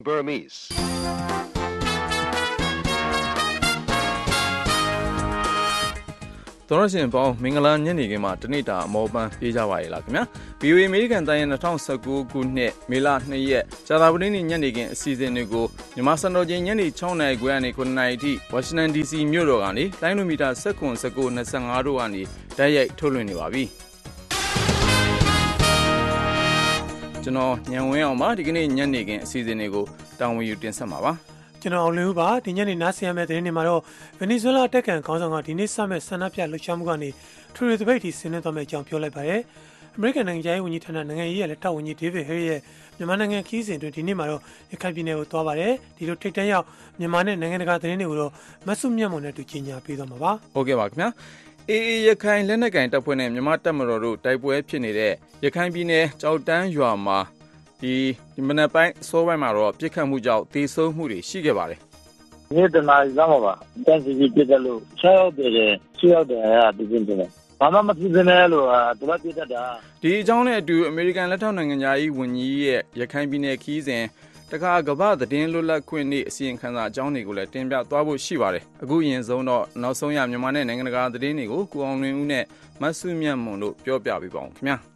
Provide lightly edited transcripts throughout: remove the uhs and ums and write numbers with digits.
Burmese. သောရရှင်ပေါင်းမင်္ဂလာညနေခင်းမှာတနေ့တာအမောပန်းပြေးကြပါရဲ့လားခင်ဗျာ VOA အမေရိကန်တိုင်းရဲ့2019ခုနှစ်မေလ2ရက်ကြာသပတေးနေ့ညနေခင်းအစီအစဉ်တွေကိုမြန်မာစံတော်ချိန်ညနေ6နာရီခွဲကနေ9နာရီထိဝါရှင်တန် DC မြို့တော်ကနေလိုင်းနိုမီတာ19 19 25တို့ကနေတိုက်ရိုက်ထုတ်လွှင့်နေပါပြီကျွန်တော်ညံဝင်းအောင်ပါဒီကနေ့ညနေခင်းအစီအစဉ်တွေကိုတာဝန်ယူတင်ဆက်မှာပါကျွန်တော်အောင်လင်းဦးပါဒီညနေနားဆင်ရမယ့်သတင်းတွေမှာတော့ဗင်နီဇွဲလားတက်ကန်ခေါင်းဆောင်ကဒီနေ့စမဲ့ဆန္ဒပြလှုပ်ရှားမှုကနေထူထူသပိတ်တီဆင်းနှင်းသွားမယ့်အကြောင်းပြောလိုက်ပါတယ်အမေရိကန်နိုင်ငံရေးဝန်ကြီးဌာနနိုင်ငံရေးလက်ထောက်ဝန်ကြီးဒေးဗစ်ဟေးရဲ့မြန်မာနိုင်ငံခီးစဉ်တွင်ဒီနေ့မှာတော့ရခိုင်ပြည်နယ်ကိုသွားပါတယ်ဒီလိုထိတ်တန့်ရောက်မြန်မာနဲ့နိုင်ငံတကာသတင်းတွေကိုတော့မဆုမြတ်မွန်နဲ့တူကြီးညာပေးသွားမှာပါဟုတ်ကဲ့ပါခင်ဗျာAA ရခိုင်လက်နက်ကိုင်တပ်ဖွဲ့နဲ့မြန်မာတပ်မတော်တို့တိုက်ပွဲဖြစ်နေတဲ့ရခိုင်ပြည်နယ်ကြောက်တန်းရွာမှာဒီမနက်ပိုင်းအစောပိုင်းမှာတော့ပြစ်ခတ်မှုကြောင့်သေဆုံးမှုတွေရှိခဲ့ပါတယ်။နေ့တနားရောက်ပါတန်စီပြစ်တယ်လို့6ရောက်တယ်6ရောက်တယ်အဲ့ဒါပြင်းတယ်။ဘာမှမဖြစ်နေလို့သူကပြစ်တတ်တာ။ဒီအကြောင်းနဲ့အတူအမေရိကန်လက်ထောက်နိုင်ငံသားကြီးဝန်ကြီးရဲ့ရခိုင်ပြည်နယ်ခီးစဉ်တခါကမ္ဘာသတင်းလွတ်လပ်ခွင့်နေ့အစီရင်ခံစာအကြောင်းတွေကိုလည်းတင်ပြသွားဖို့ရှိပါတယ်။အခုရင်ဆုံးတော့နောက်ဆုံးရမြန်မာနဲ့နိုင်ငံတကာသတင်းတွေကိုကိုအောင်လွင်ဦးနဲ့မဆုမြတ်မွန်တို့ပြောပြပေးပါဦးခင်ဗျာ။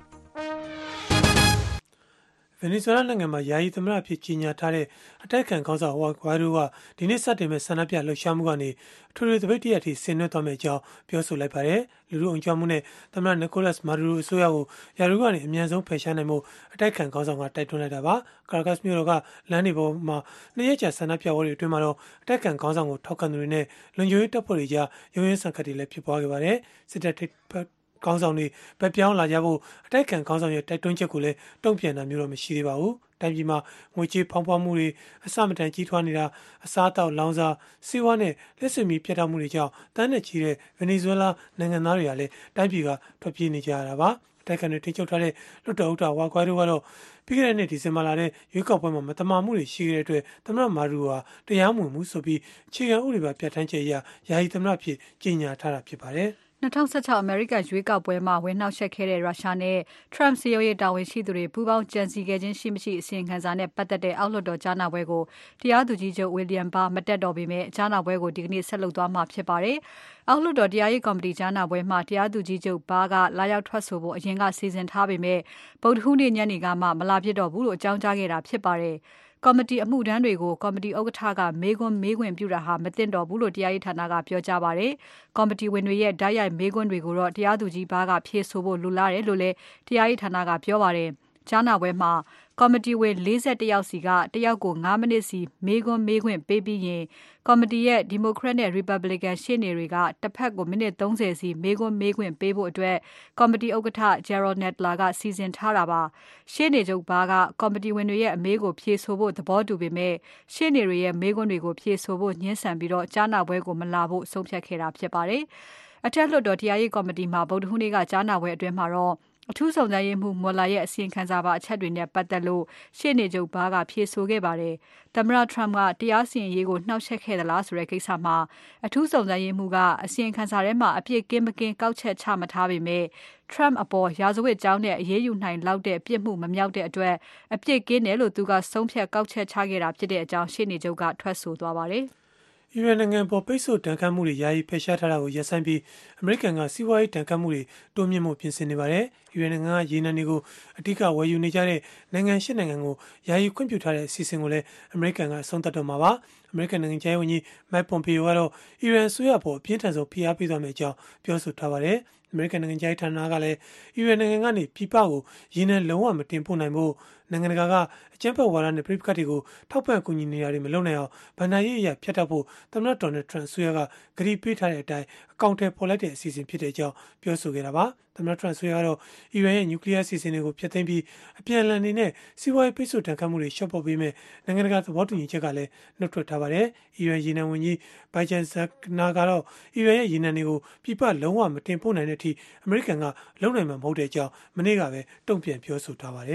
ဗင်နီဇွဲလားနိုင်ငံမှာယာယီသမ္မတအဖြစ်ကြီးညာထားတဲ့အတိုက်အခံခေါင်းဆောင်ဟွာဂွိုင်ဒိုကဒီနေ့စတင်မဲ့ဆန္ဒပြလှုပ်ရှားမှုကနေထူထူသပိတ်တရက်ထိဆင်နွှဲသွားမယ့်အကြောင်းပြောဆိုလိုက်ပါတယ်။လူထုအုံကြွမှုနဲ့သမ္မတနီကိုလတ်မာဒူရိုအစိုးရကိုယာရုကနေအမြန်ဆုံးဖယ်ရှားနိုင်မှုအတိုက်အခံခေါင်းဆောင်ကတိုက်တွန်းလိုက်တာပါ။ကာရာကတ်မြို့တော်ကလမ်းတွေပေါ်မှာနှစ်ရက်ကြာဆန္ဒပြပွဲတွေအတွင်းမှာတော့အတိုက်အခံခေါင်းဆောင်ကိုထောက်ခံသူတွေနဲ့လုံခြုံရေးတပ်ဖွဲ့တွေကြားရုန်းရင်းဆန်ခတ်တွေလည်းဖြစ်ပွားခဲ့ပါတယ်။စစ်တပ်ခေါင်းဆောင်တွေဗက်ပြောင်းလာကြဖို့အတိုက်ခံခေါင်းဆောင်ရဲ့တိုက်တွန်းချက်ကိုလည်းတုံ့ပြန်တာမျိုးတော့မရှိသေးပါဘူး။တိုင်းပြည်မှာငွေကြေးဖောင်းပွားမှုတွေအစမတန်ကြီးထွားနေတာအစားအသောက်လောင်စာစီးပွားနဲ့လက်ဆွေမီပြတ်တောက်မှုတွေကြောင့်တန်းနဲ့ချီတဲ့ဗင်နီဇွဲလားနိုင်ငံသားတွေကလည်းတိုင်းပြည်ကထွက်ပြေးနေကြရတာပါ။တိုက်ခံတွေထိချုပ်ထားတဲ့လွတ်တော်ဥတာဝါကွာတို့ကတော့ပြီးခဲ့တဲ့နှစ်ဒီဇင်ဘာလထဲရွေးကောက်ပွဲမှာမတမာမှုတွေရှိခဲ့တဲ့အတွက်သမ္မတမာဒူဟာတရားမဝင်မှုဆိုပြီးအခြေခံဥပဒေပါပြဋ္ဌာန်းချက်အရယာယီသမ္မတဖြစ်ကြီးညာထားတာဖြစ်ပါတယ်။ 2016အမေရိကန်ရွေးကောက်ပွဲမှာဝင်နှောက်ယှက်ခဲ့တဲ့ရုရှားနဲ့ Trump စီအိုရေးတာဝန်ရှိသူတွေပူးပေါင်းကြံစည်ခဲ့ခြင်းရှိမရှိအစီရင်ခံစာနဲ့ပတ်သက်တဲ့အောက်လွှတ်တော်ကြားနာပွဲကိုတရားသူကြီးချုပ် William Barr မတက်တော့ပေမဲ့ကြားနာပွဲကိုဒီကနေ့ဆက်လုပ်သွားမှာဖြစ်ပါတယ်။အောက်လွှတ်တော်တရားရေးကော်မတီကြားနာပွဲမှာတရားသူကြီးချုပ် Barr ကလာရောက်ထွက်ဆိုဖို့အရင်ကစီစဉ်ထားပေမဲ့ဗုဒ္ဓဟူးနေ့ညနေကမှမလာဖြစ်တော့ဘူးလို့အကြောင်းကြားခဲ့တာဖြစ်ပါတယ်။ကော်မတီအမှုထမ်းတွေကိုကော်မတီဥက္ကဋ္ဌကမေးခွန်းပြုတာဟာမသင့်တော်ဘူးလို့တရားရေးဌာနကပြောကြားပါတယ်။ကော်မတီဝင်တွေရဲ့ဓာတ်ရိုက်မေးခွန်းတွေကိုတော့တရားသူကြီးဘားကဖြေဆိုဖို့လိုလားတယ်လို့လည်းတရားရေးဌာနကပြောပါတယ်။ကြားနာပွဲမှာကော်မတီဝင်41ယောက်စီကတယောက်ကို9မိနစ်စီမေးခွန်းပေးပြီးရင်ကော်မတီရဲ့ Democrat နဲ့ Republican ရှေ့နေတွေကတစ်ဖက်ကိုမိနစ်30စီမေးခွန်းပေးဖို့အတွက်ကော်မတီဥက္ကဋ္ဌ Jerrold Nadler ကစီစဉ်ထားတာပါ။ရှေ့နေချုပ်ဘားကကော်မတီဝင်တွေရဲ့အမေးကိုဖြေဆိုဖို့သဘောတူပေမဲ့ရှေ့နေတွေရဲ့မေးခွန်းတွေကိုဖြေဆိုဖို့ညှင်းဆန်ပြီးတော့ကြားနာပွဲကိုမလာဖို့ဆုံးဖြတ်ခဲ့တာဖြစ်ပါတယ်။အထက်လွှတ်တော်တရားရေးကော်မတီမှာဗုဒ္ဓဟူးနေ့ကကြားနာပွဲအတွင်းမှာတော့အထူးဆောင်စမ်းရေးမှူးမော်လာရဲ့အစီရင်ခံစာပါအချက်တွေနဲ့ပတ်သက်လို့ရှေ့နေချုပ်ဘားကဖြေဆိုခဲ့ပါတယ်။သမ္မတ Trump ကတရားစီရင်ရေးကိုနှောက်ယှက်ခဲ့သလားဆိုတဲ့ကိစ္စမှာအထူးဆောင်စမ်းရေးမှူးကအစီရင်ခံစာထဲမှာအပြစ်ကင်းမကင်းကောက်ချက်ချမထားပေမဲ့ Trump အပေါ်ရာဇဝတ်ကြောင်းနဲ့အရေးယူနိုင်လောက်တဲ့ပြစ်မှုမမြောက်တဲ့အတွက်အပြစ်ကင်းတယ်လို့သူကဆုံးဖြတ်ကောက်ချက်ချခဲ့တာဖြစ်တဲ့အကြောင်းရှေ့နေချုပ်ကထွက်ဆိုသွားပါတယ်။အီရန်နိုင်ငံပေါ်ပိတ်ဆို့ဒဏ်ခတ်မှုတွေယာယီဖယ်ရှားထားတာကိုရပ်ဆိုင်းပြီးအမေရိကန်ကစီးပွားရေးဒဏ်ခတ်မှုတွေတိုးမြင့်မှုပြင်ဆင်နေပါတယ်။အီရန်နိုင်ငံကရေနံတွေကိုအဓိကဝယ်ယူနေကြတဲ့နိုင်ငံ၈နိုင်ငံကိုယာယီခွင့်ပြုထားတဲ့အစီအစဉ်ကိုလည်းအမေရိကန်ကအဆုံးသတ်တော့မှာပါ။အမေရိကန်နိုင်ငံခြားရေးဝန်ကြီး Mike Pompeo ကတော့အီရန်အစိုးရပေါ်အပြင်းထန်ဆုံးဖိအားပေးသွားမယ့်အကြောင်းပြောဆိုထားပါတယ်။အမေရိကန်နိုင်ငံခြားရေးဌာနကလည်းအီရန်နိုင်ငံကနေပြည်ပကိုရေနံလုံးဝမတင်ပို့နိုင်ဖို့နိုင်ငံတကာကအကြမ်းဖက်ဝါဒနဲ့ပြည်ပတွေကိုထောက်ပံ့ကူညီနေတာတွေမလုပ်နိုင်အောင်ဗန်ဒါရေးအရာဖျက်တောက်ဖို့သမ္မတဒေါ်နယ်ထရန့်အစိုးရကဂရုပေးထားတဲ့အတိုင်းအကောင့်ထဲပေါ်လိုက်တဲ့အစီအစဉ်ဖြစ်တဲ့အကြောင်းပြောဆိုခဲ့တာပါသမ္မတထရန့်အစိုးရကတော့အီရန်ရဲ့နျူကလ িয়ার အစီအစဉ်တွေကိုဖျက်သိမ်းပြီးအပြန်အလှန်အနေနဲ့စီးပွားရေးပိတ်ဆို့ဒဏ်ခတ်မှုတွေလျှော့ပေါ့ပေးမဲ့နိုင်ငံတကာသဘောတူညီချက်ကလည်းနှုတ်ထွက်ထားပါတယ်အီရန်ရေနံဝန်ကြီးဘိုင်ဂျန်ဇက်နာကတော့အီရန်ရဲ့ရေနံတွေကိုပြည်ပလုံးဝမတင်ပို့နိုင်တဲ့အထိအမေရိကန်ကလုံနိုင်မှာမဟုတ်တဲ့အကြောင်းမနေ့ကပဲတုံ့ပြန်ပြောဆိုထားပါတယ်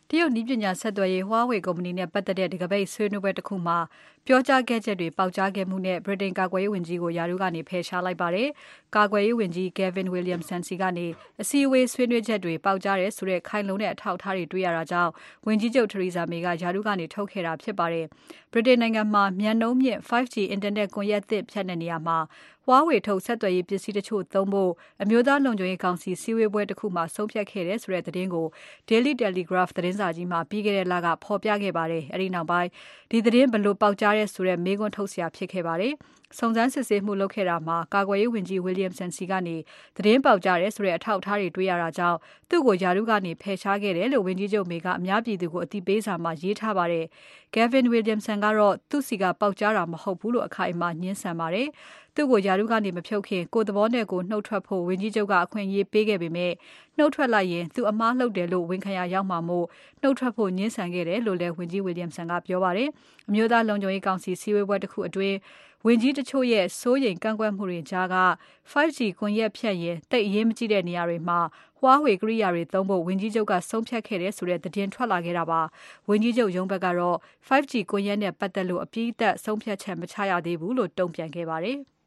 တရုတ်နည်းပညာဆက်သွယ်ရေး Huawei ကုမ္ပဏီနဲ့ပတ်သက်တဲ့တံခါးပိတ်ဆွေးနွေးပွဲတစ်ခုမှာပြောကြားခဲ့ချက်တွေပေါက်ကြားခဲ့မှုနဲ့ ဗြိတိန်ကာကွယ်ရေးဝန်ကြီးကိုရာထူးကနေဖယ်ရှားလိုက်ပါတယ်။ကာကွယ်ရေးဝန်ကြီး Gavin Williamson ဆီကနေအစည်းအဝေးဆွေးနွေးချက်တွေပေါက်ကြားတယ်ဆိုတဲ့ခိုင်လုံတဲ့အထောက်အထားတွေတွေ့ရတာကြောင့်ဝန်ကြီးချုပ် Theresa May ကရာထူးကနေထုတ်ခဲ့တာဖြစ်ပါတယ်။ဗြိတိန်နိုင်ငံမှာမြန်နှုန်းမြင့် 5G အင်တာနက်ကွန်ရက်သစ်ဖြတ်တဲ့နေရာမှာ Huawei ထုတ်ဆက်သွယ်ရေးပစ္စည်းတချို့သုံးဖို့အမျိုးသားလုံခြုံရေးကောင်စီစည်းဝေးပွဲတစ်ခုမှာဆုံးဖြတ်ခဲ့တယ်ဆိုတဲ့သတင်းကို Daily Telegraph သတင်းစာကြီးမှာပြီးခဲ့တဲ့လကဖော်ပြခဲ့ပါတယ်။အဲဒီနောက်ပိုင်းဒီသတင်းဘယ်လိုပေါက်ကြားရဲဆိုတဲ့မေးခွန်းထုတ်စရာဖြစ်ခဲ့ပါတယ်။စုံစမ်းစစ်ဆေးမှုလုပ်ခဲ့တာမှာကာကွယ်ရေးဝန်ကြီး Williamson စီကနေသတင်းပေါက်ကြားရဲဆိုတဲ့အထောက်အထားတွေတွေ့ရတာကြောင့်သူ့ကိုယာရုကနေဖယ်ရှားခဲ့တယ်လို့ဝန်ကြီးချုပ်မေကအများပြည်သူကိုအသိပေးစာမှာရေးထားပါတယ်။ Gavin Williamson ကတော့သူ့စီကပေါက်ကြားတာမဟုတ်ဘူးလို့အခိုင်အမာညှင်းဆန်ပါတယ်။သူ့ကိုယာရုကနေမဖြုတ်ခင်ကိုယ်သဘောနဲ့ကိုနှုတ်ထွက်ဖို့ဝန်ကြီးချုပ်ကအခွင့်အရေးပေးခဲ့ပေမဲ့နှုတ်ထွက်လိုက်ရင်သူအမားလုပ်တယ်လို့ဝန်ခံရရောက်မှာမို့နှုတ်ထွက်ဖို့ညှင်းဆန်ခဲ့တယ်လို့လည်းဝန်ကြီး Williamson ကပြောပါတယ်။အမျိုးသားလုံခြုံရေးကောင်စီစည်းဝေးပွဲတစ်ခုအတွင်းဝန်ကြီးတချို့ရဲ့စိုးရိမ်ကန့်ကွက်မှုတွေကြားက 5G ကွန်ရက်ဖြတ်ရင်တိတ်အရေးမကြီးတဲ့နေရာတွေမှာ Huawei ကိရိယာတွေသုံးဖို့ဝန်ကြီးချုပ်ကဆုံးဖြတ်ခဲ့တယ်ဆိုတဲ့သတင်းထွက်လာခဲ့တာပါ။ဝန်ကြီးချုပ်ရုံးဘက်ကတော့ 5G ကွန်ရက်နဲ့ပတ်သက်လို့အပြီးသတ်ဆုံးဖြတ်ချက်မချရသေးဘူးလို့တုံ့ပြန်ခဲ့ပါတယ်။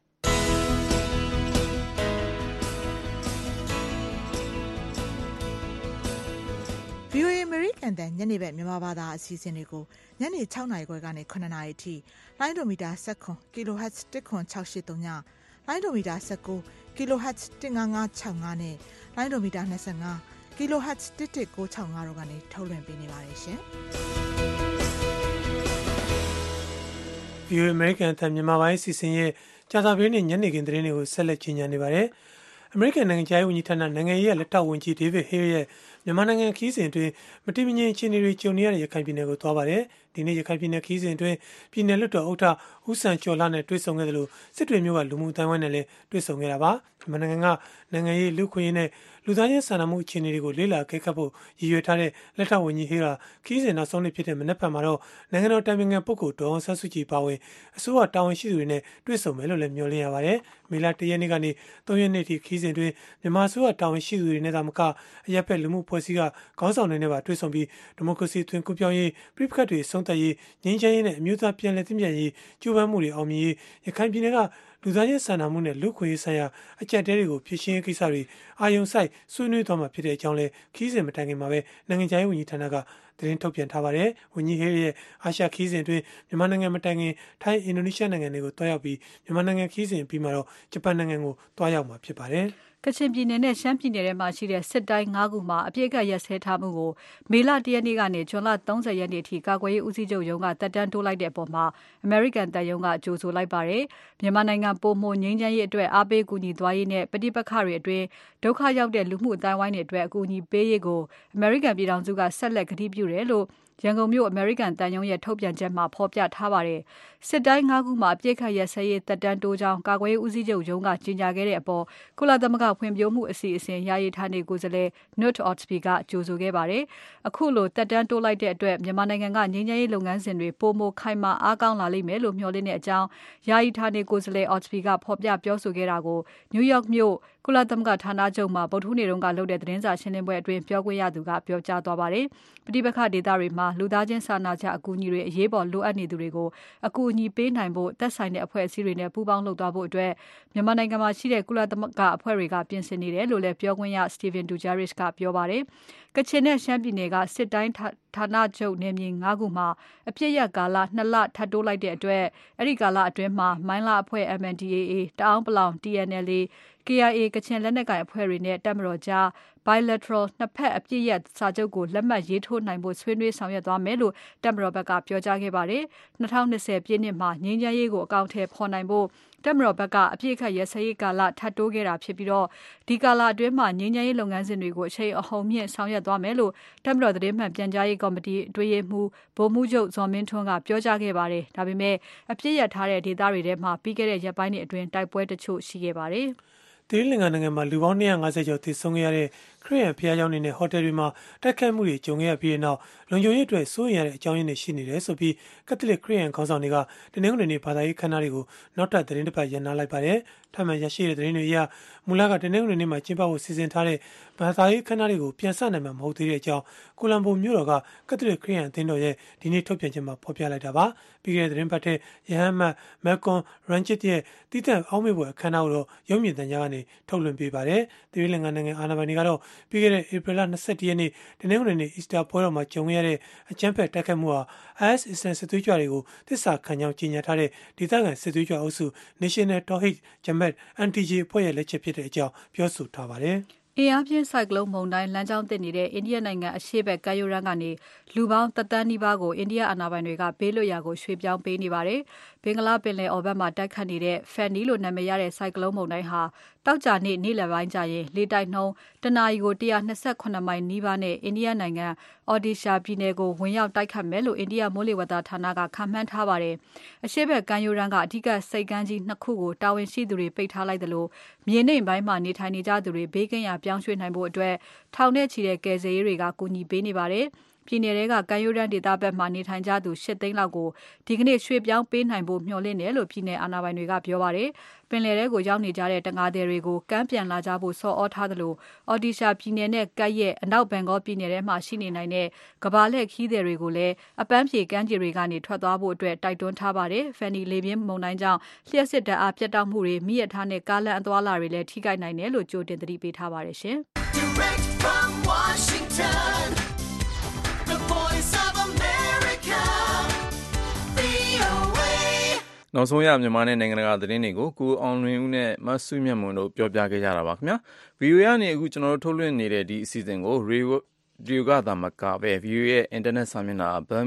VOA American တန်ညနေဘက်မြန်မာဘာသာအစီအစဉ်တွေကိုညနေ6နာရီခွဲကနေ9နာရီအထိလိုင်းဒိုမီတာ19 kHz 10683ညလိုင်းဒိုမီတာ19 kHz 15565နဲ့လိုင်းဒိုမီတာ25 kHz 11965တို့ကနေထုတ်လွှင့်ပေးနေပါတယ်ရှင်။ VOA American တန်မြန်မာပိုင်းအစီအစဉ်ရဲ့ကြာသပတေးနေ့ညနေခင်းသတင်းတွေကိုဆက်လက်ကြီးညာနေပါတယ်။ American နိုင်ငံခြားရေးဝန်ကြီးဌာနနိုင်ငံရေးလက်ထောက်ဝန်ကြီး David Hale ရဲ့မြန်မာနိုင်ငံခီးစဉ်အတွင်းမတည်မငြိမ်အခြေအနေတွေကြုံနေရတဲ့ရခိုင်ပြည်နယ်ကိုသွားပါတယ်။ဒီနေ့ရခိုင်ပြည်နယ်ခီးစဉ်အတွင်းပြည်နယ်လွှတ်တော်ဥက္ကဋ္ဌဦးစံကျော်လှနဲ့တွေ့ဆုံခဲ့တယ်လို့စစ်တွေမျိုးကလူမှုအတိုင်းဝိုင်းနဲ့လည်းတွေ့ဆုံခဲ့တာပါ။မြန်မာနိုင်ငံကနိုင်ငံရေးလူခွင့်ရေးနဲ့လူသားချင်းစာနာမှုအခြေအနေတွေကိုလေ့လာအကဲခတ်ဖို့ရည်ရွယ်ထားတဲ့လက်ထောက်ဝန်ကြီး Hale ခီးစဉ်နောက်ဆုံးနေ့ဖြစ်တဲ့မနက်ဖြန်မှာတော့နိုင်ငံတော်တိုင်ပင်ခံပုဂ္ဂိုလ်ဒေါ်အောင်ဆန်းစုကြည်ပါဝင်အစိုးရတာဝန်ရှိသူတွေနဲ့တွေ့ဆုံမယ်လို့လည်းမျှော်လင့်ရပါတယ်။မေလ1ရက်နေ့ကနေ3ရက်နေ့ထိခီးစဉ်အတွင်းမြန်မာအစိုးရတာဝန်ရှိသူတွေနဲ့သာမကအရပ်ဖက်လူမှုဖွဲ့စည်းကခေါင်းဆောင်တွေနဲ့ပါတွေ့ဆုံပြီးဒီမိုကရေစီထွန်းကူးပြောင်းရေးပြည်ပခတ်တွေဆုံးသက်ရေးငြိမ်းချမ်းရေးနဲ့အမျိုးသားပြည်လည်သင့်မြတ်ရေးကြိုးပမ်းမှုတွေအောင်မြင်ရေးရခိုင်ပြည်နယ်ကလူသားချင်းစာနာမှုနဲ့လူ့ခွင့်ရေးဆိုင်ရာအကြက်တဲတွေကိုဖြည့်ရှင်းရေးကိစ္စတွေအာရုံစိုက်ဆွေးနွေးသွားမှာဖြစ်တဲ့အကြောင်းလည်းခီးစဉ်မတိုင်ခင်မှာပဲနိုင်ငံခြားရေးဝန်ကြီးဌာနကသတင်းထုတ်ပြန်ထားပါတယ်။ဝန်ကြီးဟေးရဲ့အာရှခီးစဉ်အတွင်းမြန်မာနိုင်ငံမတိုင်ခင်ထိုင်းအင်ဒိုနီးရှားနိုင်ငံတွေကိုတွားရောက်ပြီးမြန်မာနိုင်ငံခီးစဉ်ပြီးမှတော့ဂျပန်နိုင်ငံကိုတွားရောက်မှာဖြစ်ပါတယ်။ကချင်ပြည်နယ်နဲ့ရှမ်းပြည်နယ်ထဲမှာရှိတဲ့စစ်တိုင်း9ခုမှာအပြည့်အကရက်စဲထားမှုကိုမေလ1ရက်နေ့ကနေဇွန်လ30ရက်နေ့ထိကာကွယ်ရေးဦးစီးချုပ်ရုံးကတက်တန်းတိုးလိုက်တဲ့အပေါ်မှာ American တပ်ရုံးကကြိုဆိုလိုက်ပါတယ်။မြန်မာနိုင်ငံပိုမိုငြိမ်းချမ်းရေးအတွက်အားပေးကူညီသွားရေးနဲ့ပဋိပက္ခတွေအတွင်းဒုက္ခရောက်တဲ့လူမှုအတိုင်းဝိုင်းတွေအတွက်အကူအညီပေးရေးကို American ပြည်ထောင်စုကဆက်လက်ကတိပြုတယ်လို့ရန်ကုန်မြို့ American တန်ယုံရဲ့ထုတ်ပြန်ချက်မှာဖော်ပြထားပါတယ်။စစ်တိုင်း9ခုမှာအပြည့်ခတ်ရစရေးတက်တန်းတိုးကြောင်းကာကွယ်ရေးဦးစီးချုပ်ရုံးကကြေညာခဲ့တဲ့အပေါ်ကုလသမဂ္ဂဖွံ့ဖြိုးမှုအစီအစဉ်ယာယီဌာနေကိုယ်စားလှယ် Knut Ostby ကကြိုဆိုခဲ့ပါတယ်။အခုလိုတက်တန်းတိုးလိုက်တဲ့အတွက်မြန်မာနိုင်ငံကငြိမ်းချမ်းရေးလုပ်ငန်းစဉ်တွေပိုမိုခိုင်မာအားကောင်းလာလိမ့်မယ်လို့မျှော်လင့်တဲ့အကြောင်းယာယီဌာနေကိုယ်စားလှယ် Ostby ကဖော်ပြပြောဆိုခဲ့တာကို New York မြို့ကုလသမဂ္ဂဌာနချုပ်မှာဗုဒ္ဓဟူးနေ့ကလုပ်တဲ့သတင်းစာရှင်းလင်းပွဲအတွင်းပြောခွင့်ရသူကပြောကြားသွားပါတယ်။ပဋိပက္ခဒေသတွေမှာလူသားချင်းစာနာချက်အကူအညီတွေအရေးပေါ်လိုအပ်နေသူတွေကိုအကူအညီပေးနိုင်ဖို့သက်ဆိုင်တဲ့အဖွဲ့အစည်းတွေနဲ့ပူးပေါင်းလုပ်သွားဖို့အတွက်မြန်မာနိုင်ငံမှာရှိတဲ့ကုလသမဂ္ဂအဖွဲ့တွေကပြင်ဆင်နေတယ်လို့လည်းပြောခွင့်ရ Stephane Dujarric ကပြောပါတယ်။ကချင်နဲ့ရှမ်းပြည်နယ်ကစစ်တိုင်းဌာနချုပ်နယ်မြေ9ခုမှာအပြည့်ရကာလ2လထပ်တိုးလိုက်တဲ့အတွက်အဲ့ဒီကာလအတွင်းမှာမိုင်းလာအဖွဲ့ MNDAA တအောင်းပလောင် TNLA KIA ကချင်လက်နက်ကိုင်အဖွဲ့တွေနဲ့တပ်မတော်ကြား bilateral နှစ်ဖက်အပြည့်ရစာချုပ်ကိုလက်မှတ်ရေးထိုးနိုင်ဖို့ဆွေးနွေးဆောင်ရွက်သွားမယ်လို့တပ်မတော်ဘက်ကပြောကြားခဲ့ပါတယ်။2020ပြည့်နှစ်မှာငြိမ်းချမ်းရေးကိုအကောင့်ထဲပေါ်နိုင်ဖို့တပ်မတော်ဘက်ကအပြည့်အခတ်ရစရေးကာလထပ်တိုးခဲ့တာဖြစ်ပြီးတော့ဒီကာလအတွင်းမှာငြိမ်းချမ်းရေးလုပ်ငန်းစဉ်တွေကိုအချိန်အဟုန်မြင့်ဆောင်ရွက်သွားမယ်လို့တပ်မတော်သတင်းမှန်ပြန်ကြားရေးကော်မတီအတွင်းရေးမှူးဗိုလ်မှူးချုပ်ဇော်မင်းထွန်းကပြောကြားခဲ့ပါတယ်။ဒါပေမဲ့အပြည့်ရထားတဲ့ဒေသတွေထဲမှာပြီးခဲ့တဲ့ရက်ပိုင်းတွေအတွင်းတိုက်ပွဲတချို့ရှိခဲ့ပါတယ်။သီရိလင်္ကာနိုင်ငံမှာလူပေါင်း250ကျော်သေဆုံးခဲ့ရတဲ့ခရစ်ယာန်ဘုရားကျောင်းတွေနဲ့ဟိုတယ်တွေမှာတိုက်ခိုက်မှုတွေကြုံခဲ့ရပြီးနောက်လုံခြုံရေးအတွက်စိုးရိမ်ရတဲ့အကြောင်းရင်းတွေရှိနေတယ်ဆိုပြီးကက်သလစ်ခရစ်ယာန်ခေါင်းဆောင်တွေကတနင်္ဂနွေနေ့ဘာသာရေးခမ်းနားတွေကိုနောက်ထပ်သတင်းတစ်ပတ်ရန်နာလိုက်ပါတယ်။ထပ်မံရရှိတဲ့သတင်းတွေအရမူလကတနင်္ဂနွေနေ့မှာကျင်းပဖို့စီစဉ်ထားတဲ့ဘာသာရေးခမ်းနားတွေကိုပြန်ဆနိုင်မှာမဟုတ်သေးတဲ့အကြောင်းကိုလံဘိုမြို့တော်ကကက်သလစ်ခရစ်ယာန်အသင်းတော်ရဲ့ဒီနေ့ထုတ်ပြန်ချက်မှာဖော်ပြလိုက်တာပါ။ပြီးခဲ့တဲ့သတင်းပတ်ထဲယဟန်မတ်မက်ကွန်ရန်ချစ်ရဲ့တည်တံ့အောက်မေ့ပွဲအခမ်းအနားကိုတော့ရုပ်မြင်သံကြားကနေထုတ်လွှင့်ပေးပါတယ်။သီရိလင်္ကာနိုင်ငံအာဏာပိုင်တွေကတော့ပြီးခဲ့တဲ့ဧပြီလ22ရက်နေ့တနင်္ဂနွေနေ့အီစတာပွဲတော်မှာကြုံခဲ့ရတဲ့အကြမ်းဖက်တိုက်ခိုက်မှုဟာ IS အစ္စလာမ်စစ်သွေးကြွတွေကိုသစ္စာခံကြောင်းကြေညာထားတဲ့ဒေသခံစစ်သွေးကြွအုပ်စု National Tawhid Jamaat NTJ အဖွဲ့ရဲ့လက်ချက်ဖြစ်တဲ့အကြောင်းပြောဆိုထားပါတယ်။အင်အားပြင်းဆိုင်ကလုန်းမုန်တိုင်းလမ်းကြောင်းသစ်နေတဲ့အိန္ဒိယနိုင်ငံအရှေ့ဘက်ကမ်းရိုးတန်းကနေလူပေါင်း1 သန်းနီးပါးကိုအိန္ဒိယအာဏာပိုင်တွေကဘေးလွတ်ရာကိုရွှေ့ပြောင်းပေးနေပါတယ်။ဘင်္ဂလားပင်လယ်အော်ဘက်မှာတိုက်ခတ်နေတဲ့ Fani လို့နာမည်ရတဲ့ဆိုင်ကလုန်းမုန်တိုင်းဟာတောက်ကြနေ့နေ့လယ်ပိုင်းကျရင်လေတိုက်နှုန်းတနာရီကို128မိုင်နီးပါးနဲ့အိန္ဒိယနိုင်ငံ Odisha ပြည်နယ်ကိုဝင်ရောက်တိုက်ခတ်မယ်လို့အိန္ဒိယမိုးလေဝသဌာနကခန့်မှန်းထားပါတယ်။အရှေ့ဘက်ကမ်းရိုးတန်းကအဓိကစိတ်ကမ်းကြီး2ခုကိုတာဝန်ရှိသူတွေပိတ်ထားလိုက်သလိုမြေနိမ့်ပိုင်းမှာနေထိုင်နေကြသူတွေဘေးကင်းရာပြောင်းရွှေ့နိုင်ဖို့အတွက်ထောင်နဲ့ချီတဲ့ကယ်ဆယ်ရေးတွေကကူညီပေးနေပါတယ်။ပြည်နယ်တွေကကမ်းရိုးတန်းဒေသဘက်မှာနေထိုင်ကြသူ8 သိန်းလောက်ကိုဒီကနေ့ရွှေ့ပြောင်းပေးနိုင်ဖို့မျှော်လင့်တယ်လို့ပြည်နယ်အာဏာပိုင်တွေကပြောပါတယ်။ပင်လယ်ထဲကိုရောက်နေကြတဲ့တံငါသည်တွေကိုကမ်းပြန်လာကြဖို့ဆော်ဩထားသလို Odisha ပြည်နယ်နဲ့ကပ်ရဲ့အနောက်ဘင်္ဂေါပြည်နယ်ထဲမှာရှိနေနိုင်တဲ့ကမ္ဘာလှည့်ခရီးသည်တွေကိုလည်းအပန်းဖြေကမ်းခြေတွေကနေထွက်သွားဖို့အတွက်တိုက်တွန်းထားပါတယ်။ Fani လေပြင်းမုန်တိုင်းကြောင့်လျှပ်စစ်ဓာတ်အားပြတ်တောက်မှုတွေမိရထားတဲ့ကားလမ်းအသွားအလာတွေလည်းထိခိုက်နိုင်တယ်လို့ကြိုတင်သတိပေးထားပါတယ်ရှင်။ Direct from Washington, the voice of America, VOA. နောက်ဆုံးရမြန်မာနဲ့နိုင်ငံတကာသတင်းတွေကိုကိုအောင်လွင်ဦးနဲ့မဆုမြတ်မွန်တို့ပြောပြခဲ့ကြတာပါခင်ဗျာ VOA ကနေအခုကျွန်တော်တို့ထုတ်လွှင့်နေတဲ့ဒီအစီအစဉ်ကိုရေဒီယိုကသာမကပဲ VOA ရဲ့ internet စာမျက်နှာ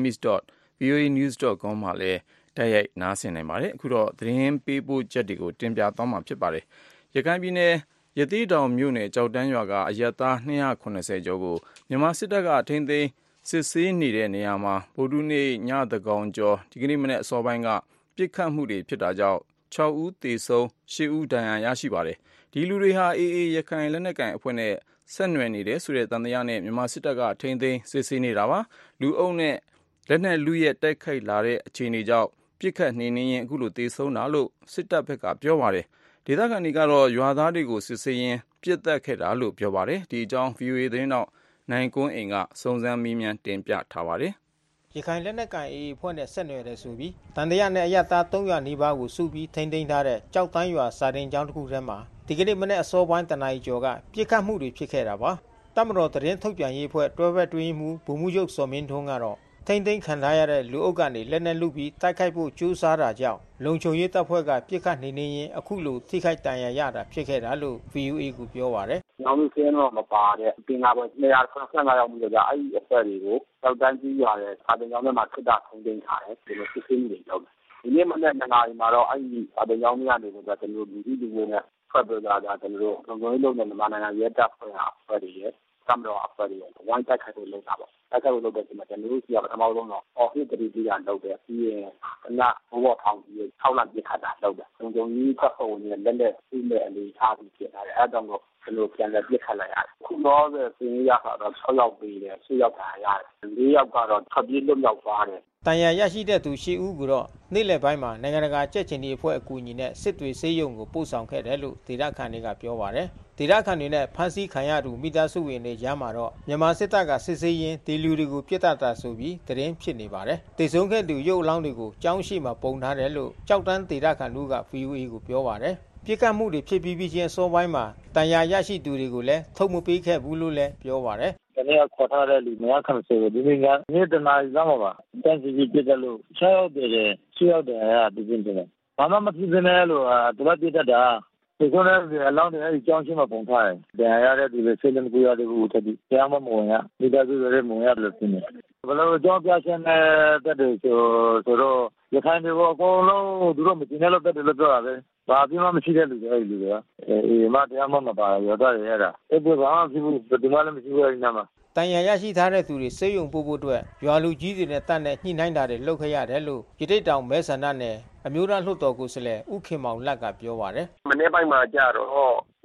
burmese.voanews.com မှာလည်းတိုက်ရိုက်နားဆင်နိုင်ပါတယ်အခုတော့သတင်းပေးပို့ချက်တွေကိုတင်ပြသွားမှာဖြစ်ပါတယ်ရခိုင်ပြည်နယ်ရသေ့တောင်မြို့နယ်ကြောက်တန်းရွာကအရပ်သား290ကျော်ကိုမြန်မာစစ်တပ်ကထိန်းသိမ်းစစ်ဆေးနေတဲ့နေရာမှာဗုဒ္ဓနေ့ညသန်းခေါင်ကျော်ဒီကနေ့မနေ့အစောပိုင်းကပြစ်ခတ်မှုတွေဖြစ်တာကြောင့်6ဦးသေဆုံး10ဦးဒဏ်ရာရရှိပါတယ်ဒီလူတွေဟာ AA ရခိုင်လက်နက်ကိုင်အဖွဲ့နဲ့ဆက်နွယ်နေတယ်ဆိုတဲ့သံသယနဲ့မြန်မာစစ်တပ်ကထိန်းသိမ်းစစ်ဆေးနေတာပါလူအုပ်နဲ့လက်နက်လူရဲတိုက်ခိုက်လာတဲ့အခြေအနေကြောင့်ပြစ်ခတ်နေနေရင်အခုလိုသေဆုံးတာလို့စစ်တပ်ဘက်ကပြောပါတယ်ဒေသခံတွေကတော့ရွာသားတွေကိုစစ်ဆေးရင်းပြစ်တက်ခဲ့တာလို့ပြောပါတယ်ဒီအကြောင်း VOA သတင်းတော့နိုင်ကွန်းအိမ်ကစုံစမ်းမေးမြန်းတင်ပြထားပါတယ်ရခိုင်လက်နက်ကိုင် AA ဖွဲ့နဲ့ဆက်နွယ်တယ်ဆိုပြီးတန်တရာနဲ့အရသား300နီးပါးကိုစုပြီးထိန်းသိမ်းထားတဲ့ကြောက်တန်းရွာစာတင်ကျောင်းတစ်ခုထဲမှာဒီကနေ့မနေ့အစောပိုင်းတနာရီကျော်ကပြစ်ခတ်မှုတွေဖြစ်ခဲ့တာပါတပ်မတော်သတင်းထုတ်ပြန်ရေးအဖွဲ့တွဲဘက်တွင်းမှုဗိုလ်မှူးချုပ်စော်မင်းထွန်းကတော့ထိန်းသိမ်းခံထားရတဲ့လူအုပ်ကနေလက်နက်လုပြီးတိုက်ခိုက်ဖို့ကြိုးစားတာကြောင့်လုံခြုံရေးတပ်ဖွဲ့ကပြစ်ခတ်နေနေရင်အခုလိုထိခိုက်ဒဏ်ရာရတာဖြစ်ခဲ့တာလို့ VOA ကိုပြောပါတယ်။နောက်ပြီးကျင်းတော့မပါတဲ့ပင်နာပွဲ295ရောက်မှုကြအဲ့ဒီအဖွဲ့တွေကိုတောက်တန်းကြီးရွာတဲ့စာတင်ကျောင်းထဲမှာခစ်တာထုံသိမ်းထားတယ်ဒီလိုစစ်ဆေးမှုတွေလုပ်တယ်။ဒီနေ့မနေ့2နာရီမှာတော့အဲ့ဒီစာတင်ကျောင်းထဲကနေတော့ကျွန်တော်တို့လူတွေနဲ့ထွက်ပြေးလာတာကျွန်တော်တို့လုံခြုံရေးလုပ်တဲ့မြန်မာနိုင်ငံရဲတပ်ဖွဲ့ဟာအဖွဲ့တွေရဲ့ကမ်တော့အဖွဲ့တွေဝိုင်းတိုက်ခိုက်ဖို့လုပ်တာပေါ့တိုက်ခိုက်ဖို့လုပ်တဲ့ချိန်မှာကျွန်တော်တို့စီကပထမဆုံးတော့အော်ဟစ်တရီတီးတာလုပ်တယ်ပြီးရင်ကနဘောထောင်ပြီး6လပြစ်ခတ်တာလုပ်တယ်လုံခြုံရေးတပ်ဖွဲ့ဝင်တွေလက်လက်ပြီးမဲ့အနေထားပြီးဖြစ်လာတယ်အဲဒါတော့ကျွန်တော်ပြန်လည်းပြစ်ခတ်လိုက်ရတယ်ခုတော့စင်ရရတော့6ယောက်ပြီးတယ်10ယောက်တာရတယ်4ယောက်ကတော့ထွက်ပြေးလွတ်မြောက်သွားတယ်တန်ရာရရှိတဲ့သူ10ဦးကိုတော့နေ့လယ်ပိုင်းမှာနိုင်ငံတကာကြက်ချင်ဒီအဖွဲ့အကူအညီနဲ့စစ်တွေဆေးရုံကိုပို့ဆောင်ခဲ့တယ်လို့ဒေသခံတွေကပြောပါတယ်ဒေသခံတွေနဲ့ဖမ်းဆီးခံရသူမိသားစုဝင်တွေကြားမှာတော့မြန်မာစစ်တပ်ကစစ်ဆေးရင်းဒီလူတွေကိုပြစ်ဒဏ်တာဆိုပြီးသတင်းဖြစ်နေပါတယ်တေဆုံးခဲ့သူရုပ်အလောင်းတွေကိုကြောင်းရှိမှာပုံထားတယ်လို့ကြောက်တန်းဒေသခံတို့က VOA ကိုပြောပါတယ်ပြစ်ခတ်မှုတွေဖြစ်ပြီးချင်းအစောပိုင်းမှာတန်ရာရရှိသူတွေကိုလည်းထုတ်မပေးခဲ့ဘူးလို့လည်းပြောပါတယ်ဒီနေ့ခေါ်ထားတဲ့လူ990ကိုဒီနေ့ကနေ့တနာရီလောက်ပါတန်းစီပြီးပြတယ်လို့6ရောက်တယ်10ရောက်တယ်အဲဒီပြင်တယ်ဘာမှမဖြစ်နေလို့သူကပြတတ်တာဒီကုန်းနဲ့အလောင်းတွေအဲဒီကြောင်းချင်းမှာပုံထားတယ်။တရားရတဲ့ဒီလိုဆေးလင်းကူရတဲ့ဘူးတတိတရားမမဝင်ရမိသားစုတွေမဝင်ရလို့ဖြစ်နေ။ဘယ်လိုကြောင်းပြချင်းနဲ့တက်တယ်ဆိုတော့ရခိုင်တွေကအကုန်လုံးသူတို့မတင်ရလို့တက်တယ်လို့ပြောတာပဲ။ဘာပြမမရှိတဲ့လူတွေအဲဒီလူတွေကအေးမတရားမပါရတော့ရတာ။အဲ့ဘာမှဖြစ်ဘူးဒီမှာလည်းမရှိဘူးအဲဒီနာမှာတန်ရာရရှိထားတဲ့သူတွေစေယုံပို့ဖို့အတွက်ရွာလူကြီးတွေနဲ့တပ်နဲ့ညှိနှိုင်းတာတွေလုပ်ခဲ့ရတယ်လို့ရတိတ်တောင်မဲဆန္ဒနယ်အမျိုးသားလွှတ်တော်ကိုယ်စားလှယ်ဦးခင်မောင်လတ်ကပြောပါတယ်မနေ့ပိုင်းမှာကြတော့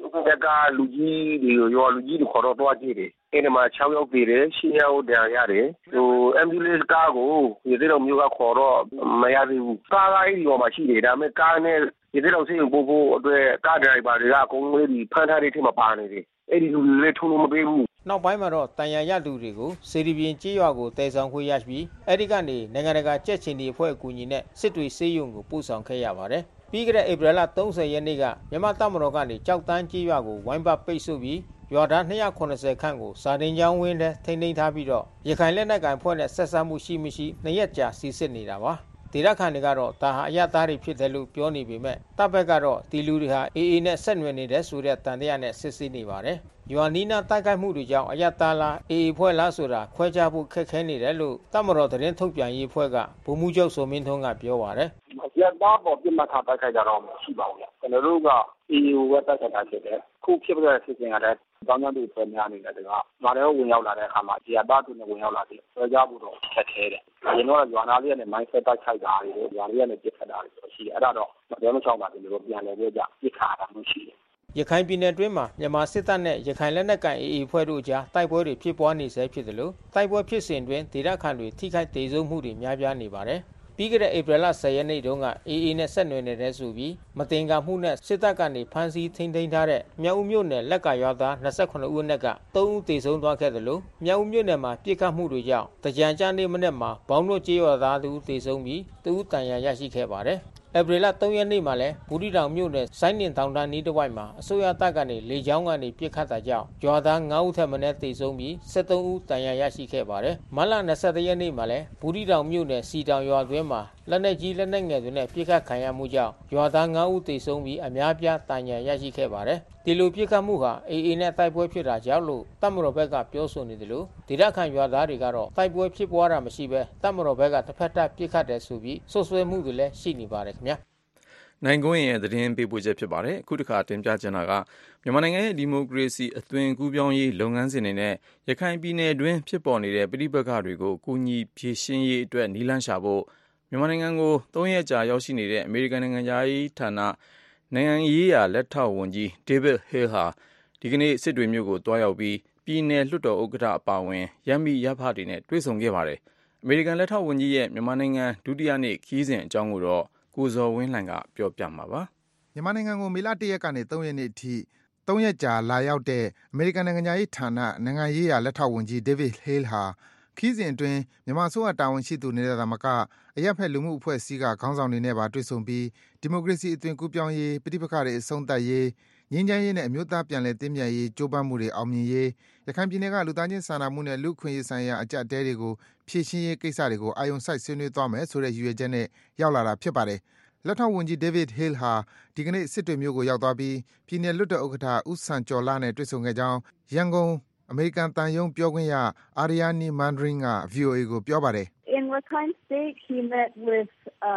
တက်ကလူကြီးတွေကိုရောလူကြီးတွေခေါ်တော့သွားကြည့်တယ်အဲ့ဒီမှာ6ယောက်ပြေတယ်10ယောက်ဒဏ်ရာရတယ်ambulance ကားကိုဒီတော့မျိုးကခေါ်တော့မရသေးဘူးကားကအဲ့ဒီပေါ်မှာရှိတယ်ဒါပေမဲ့ကားနဲ့ဒီတော့ဆေးရုံပို့ဖို့အတွက်ကားဒရိုင်ဘာတွေကအကုန်လုံးဒီဖမ်းထားတဲ့ထဲမှာပါနေတယ်အဲ့ဒီလူတွေလည်းထုံလို့မပေးဘူးနောက်ပိုင်းမှာတော့တန်ရာရသူတွေကိုစေတီပြင်ကြေးရွာကိုတည်ဆောင်ခွင့်ရပြီးအဲ့ဒီကနေနိုင်ငံတကာကြက်ချင်ဒီအဖွဲ့အကူအညီနဲ့စစ်တွေဆေးရုံကိုပို့ဆောင်ခဲ့ရပါတယ်ပြီးခဲ့တဲ့ဧပြီလ30ရက်နေ့ကမြန်မာတပ်မတော်ကနေကြောက်တန်းကြေးရွာကိုဝိုင်းပတ်ပိတ်ဆို့ပြီးရွာသား290ခန့်ကိုစာတင်ကျောင်းဝင်းထဲထိန်းသိမ်းထားပြီးတော့ရခိုင်လက်နက်ကိုင်ဖွဲ့နဲ့ဆက်ဆံမှုရှိမရှိ2ရက်ကြာစီစစ်နေတာပါဒေသခံတွေကတော့ဒါဟာအရသားတွေဖြစ်တယ်လို့ပြောနေပေမဲ့တပ်ဘက်ကတော့ဒီလူတွေဟာ AA နဲ့ဆက်နွယ်နေတဲ့ဆိုတဲ့တန်တရားနဲ့စစ်ဆေးနေပါတယ်။ရွာနီးနားတိုက်ခိုက်မှုတွေကြောင့်အရသားလား AA ဖွဲ့လားဆိုတာခွဲခြားဖို့ခက်ခဲနေတယ်လို့တပ်မတော်သတင်းထုတ်ပြန်ရေးအဖွဲ့ကဗိုလ်မှူးချုပ်စောမင်းထွန်းကပြောပါတယ်။အရသားပေါ်ပြစ်မှတ်ထားတိုက်ခိုက်ကြတော့မရှိပါဘူး။ကျွန်တော်တို့က AA ကိုတိုက်ခိုက်တာဖြစ်တယ်။ခုဖြစ်တဲ့စစ်စင်ကလည်းတောင်းတတွေဖွဲ့များနေတယ်ကဒါလည်းဝင်ရောက်လာတဲ့အခါမှာအရသားတွေနဲ့ဝင်ရောက်လာပြီးဆွဲကြဖို့တော့ခက်ခဲတယ်။အရင်တော့ရွာသားလေးနဲ့မိုင်းဆက်တိုက်ခိုက်တာတွေရွာလေးနဲ့ပြစ်ခတ်တာတွေရှိတယ်။အဲ့ဒါတော့မပြောမချောင်းပါဘူးလို့ပြန်လဲပြောကြပြစ်ခတ်တာမျိုးရှိတယ်ရခိုင်ပြည်နယ်တွင်းမှာမြန်မာစစ်တပ်နဲ့ရခိုင်လက်နက်ကိုင် AA ဖွဲ့တို့ကြားတိုက်ပွဲတွေဖြစ်ပွားနေဆဲဖြစ်တယ်လို့တိုက်ပွဲဖြစ်စဉ်တွင်ဒေသခံတွေထိခိုက်ဒေဆုံးမှုတွေများပြားနေပါတယ်။ပြီးခဲ့တဲ့ဧပြီလ10ရက်နေ့တုန်းက AA နဲ့ဆက်နွယ်နေတဲ့ဆိုပြီးမတင်ကာမှုနဲ့စစ်တပ်ကနေဖမ်းဆီးထိန်းသိမ်းထားတဲ့မြောက်ဦးမြို့နယ်လက်ကရွာသား28ဦးအနက်က3ဦးသေဆုံးသွားခဲ့တယ်လို့မြောက်ဦးမြို့နယ်မှာပြစ်ခတ်မှုတွေကြောင့်တကြံကြနေ့မနေ့မှာဘောင်းတို့ကျေးရွာသား2ဦးသေဆုံးပြီး2ဦးတန်ရာရရှိခဲ့ပါတယ်။ဧပြီလ3ရက်နေ့မှာလဲဘူးတီတောင်မြို့နယ်စိုင်းနင်တောင်တန်းနီးတစ်ဝိုက်မှာအစိုးရတပ်ကနေလေကြောင်းကနေပြစ်ခတ်တာကြောင့်ရွာသား9ဦးထက်မနည်းသေဆုံးပြီး73ဦးတန်ရာရရှိခဲ့ပါတယ်။မလ21ရက်နေ့မှာလဲဘူးတီတောင်မြို့နယ်စီတောင်ရွာတွင်းမှာလက်နက်ကြီးလက်နက်ငယ်တွေနဲ့ပြစ်ခတ်ခံရမှုကြောင့်ရွာသား9ဦးသေဆုံးပြီးအများပြားတန်ရာရရှိခဲ့ပါတယ်။ဒီလိုပြစ်ခတ်မှုဟာ AA နဲ့တိုက်ပွဲဖြစ်တာကြောင့်လို့တပ်မတော်ဘက်ကပြောဆိုနေတယ်လို့ဒေသခံရွာသားတွေကတော့တိုက်ပွဲဖြစ်ပွားတာမရှိဘဲတပ်မတော်ဘက်ကတစ်ဖက်တပ်ပြစ်ခတ်တယ်ဆိုပြီးဆွဆွဲမှုတွေလည်းရှိနေပါတယ်ခင်ဗျာနိုင်ကွန်းရဲ့သတင်းပေးပို့ချက်ဖြစ်ပါတယ်အခုတစ်ခါတင်ပြချင်တာကမြန်မာနိုင်ငံရဲ့ဒီမိုကရေစီအသွင်ကူးပြောင်းရေးလုပ်ငန်းစဉ်တွေနဲ့ရခိုင်ပြည်နယ်တွင်းဖြစ်ပေါ်နေတဲ့ပဋိပက္ခတွေကိုကူညီဖြေရှင်းရေးအတွက်နည်းလမ်းရှာဖို့မြန်မာနိုင်ငံကို3ရက်ကြာရောက်ရှိနေတဲ့အမေရိကန်နိုင်ငံသားရေးဌာနနိုင်ငံရေးရာလက်ထောက်ဝန်ကြီးဒေးဗစ်ဟေးဟာဒီကနေ့စစ်တွေမြို့ကိုတွားရောက်ပြီးပြည်내လွှတ်တော်ဥက္ကဋ္ဌအပါအဝင်ရပ်မိရပ်ဖတွေနဲ့တွေ့ဆုံခဲ့ပါတယ်အမေရိကန်လက်ထောက်ဝန်ကြီးရဲ့မြန်မာနိုင်ငံဒုတိယနေ့ခရီးစဉ်အကြောင်းကိုတော့ကိုဇော်ဝင်းလှိုင်ကပြောပြမှာပါမြန်မာနိုင်ငံကိုမေလ1ရက်ကနေ3ရက်နေ့အထိ3ရက်ကြာလာရောက်တဲ့အမေရိကန်နိုင်ငံရေးဌာနနိုင်ငံရေးရာလက်ထောက်ဝန်ကြီးဒေးဗစ်ဟေးဟာခီးစဉ်အတွင်းမြန်မာအစိုးရတာဝန်ရှိသူနေတဲ့သာမကအရက်ဖက်လူမှုအဖွဲ့အစည်းကခေါင်းဆောင်တွေနဲ့ပါတွေ့ဆုံပြီးဒီမိုကရေစီအသွင်ကူးပြောင်းရေးပဋိပက္ခတွေအဆုံးသတ်ရေးငြိမ်းချမ်းရေးနဲ့အမျိုးသားပြန်လည်သင့်မြတ်ရေးကြိုးပမ်းမှုတွေအောင်မြင်ရေးရခိုင်ပြည်နယ်ကလူသားချင်းစာနာမှုနဲ့လူ့အခွင့်အရေးဆိုင်ရာအကျပ်အတည်းတွေကိုဖြေရှင်းရေးကိစ္စတွေကိုအာရုံစိုက်ဆွေးနွေးသွားမယ်ဆိုတဲ့ရည်ရွယ်ချက်နဲ့ရောက်လာတာဖြစ်ပါတယ်လက်ထောက်ဝန်ကြီးဒေးဗစ်ဟေးဟာဒီကနေ့စစ်တွေမြို့ကိုရောက်သွားပြီးပြည်내လွှတ်တော်ဥက္ကဋ္ဌဦးစံကျော်လနဲ့တွေ့ဆုံခဲ့ကြောင်းရန်ကုန်အမေရိကန်တန်ယုံပြောခွင့်ရအာရီယာနီမန်ဒရင်က VOA ကိုပြောပါတယ် In Rakhine State he met with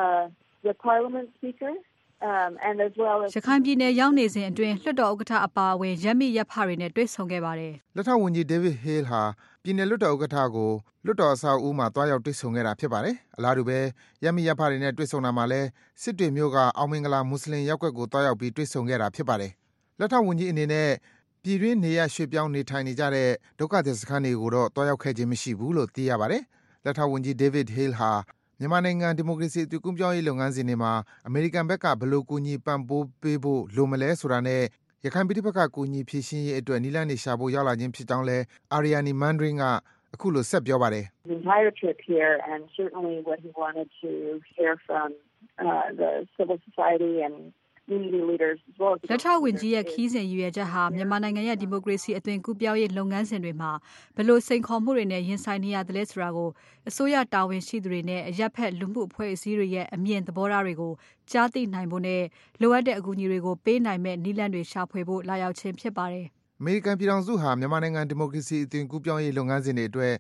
the parliament speaker and as well as ရခိုင်ပြည်နယ်ရောက်နေစဉ်အတွင်းလွှတ်တော်ဥက္ကဋ္ဌအပါအဝင်ရပ်မိရပ်ဖတွေနဲ့တွေ့ဆုံခဲ့ပါတယ်လက်ထောက်ဝန်ကြီးဒေးဗစ်ဟေးဟာပြည်내လွှတ်တော်ဥက္ကဋ္ဌကိုလွှတ်တော်အဆောက်အဦမှာတွားရောက်တွေ့ဆုံခဲ့တာဖြစ်ပါတယ်အလားတူပဲရပ်မိရပ်ဖတွေနဲ့တွေ့ဆုံတာမှာလဲစစ်တွေမြို့ကအောင်မင်္ဂလာမွတ်စလင်ရပ်ကွက်ကိုတွားရောက်ပြီးတွေ့ဆုံခဲ့တာဖြစ်ပါတယ်လက်ထောက်ဝန်ကြီးအနေနဲ့ပြည်တွင်းနေရရွှေ့ပြောင်းနေထိုင်နေကြတဲ့ဒုက္ခသည်စခန်းတွေကိုတော့တွားရောက်ခဲ့ခြင်းမရှိဘူးလို့သိရပါတယ်လက်ထောက်ဝန်ကြီးဒေးဗစ်ဟေးဟာမြန်မာနိုင်ငံဒီမိုကရေစီအသွင်ကူးပြောင်းရေးလုပ်ငန်းစဉ်တွေမှာအမေရိကန်ဘက်ကဘယ်လိုကူညီပံ့ပိုးပေးဖို့လိုမလဲဆိုတာနဲ့ရခိုင်ပြည်ပကကူညီဖြည့်ရှင်းရေးအတွက်နည်းလမ်းတွေရှာဖို့ရောက်လာခြင်းဖြစ်ကြောင်းလဲအာရီယာနီမန်ဒရင်ကအခုလိုဆက်ပြောပါတယ် The entire trip here and certainly what he wanted to hear from the civil society and community leaders as well as လက်ထောက်ဝန်ကြီးရဲ့ခီးစဉ်ရည်ရွယ်ချက်ဟာမြန်မာနိုင်ငံရဲ့ဒီမိုကရေစီအသွင်ကူးပြောင်းရေးလုပ်ငန်းစဉ်တွေမှာဘယ်လိုစိန်ခေါ်မှုတွေနဲ့ရင်ဆိုင်နေရတယ်လဲဆိုတာကိုအစိုးရတာဝန်ရှိသူတွေနဲ့အရက်ဖက်လူမှုအဖွဲ့အစည်းတွေရဲ့အမြင်သဘောထားတွေကိုကြားသိနိုင်ဖို့နဲ့လိုအပ်တဲ့အကူအညီတွေကိုပေးနိုင်မဲ့နည်းလမ်းတွေရှာဖွေဖို့လာရောက်ခြင်းဖြစ်ပါတယ်အမေရိကန်ပြည်ထောင်စုဟာမြန်မာနိုင်ငံဒီမိုကရေစီအသွင်ကူးပြောင်းရေးလုပ်ငန်းစဉ်တွေအတွက်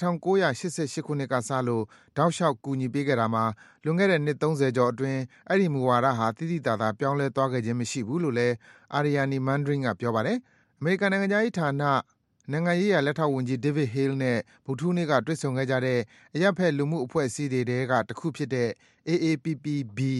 1988ခုနှစ်ကစလို့တောက်လျှောက်ကူညီပေးခဲ့တာမှာလွန်ခဲ့တဲ့နှစ်30ကျော်အတွင်းအဲ့ဒီမူဝါဒဟာတိတိတသာပြောင်းလဲသွားခဲ့ခြင်းမရှိဘူးလို့လည်းအာရီယာနီမန်ဒရင်ကပြောပါတယ်အမေရိကန်နိုင်ငံရေးဌာနနိုင်ငံရေးရာလက်ထောက်ဝန်ကြီးဒေးဗစ်ဟေးနဲ့ဗုဒ္ဓဟူးနေ့ကတွေ့ဆုံခဲ့ကြတဲ့အရက်ဖက်လူမှုအဖွဲ့အစည်းတွေကတခုဖြစ်တဲ့ AAPPB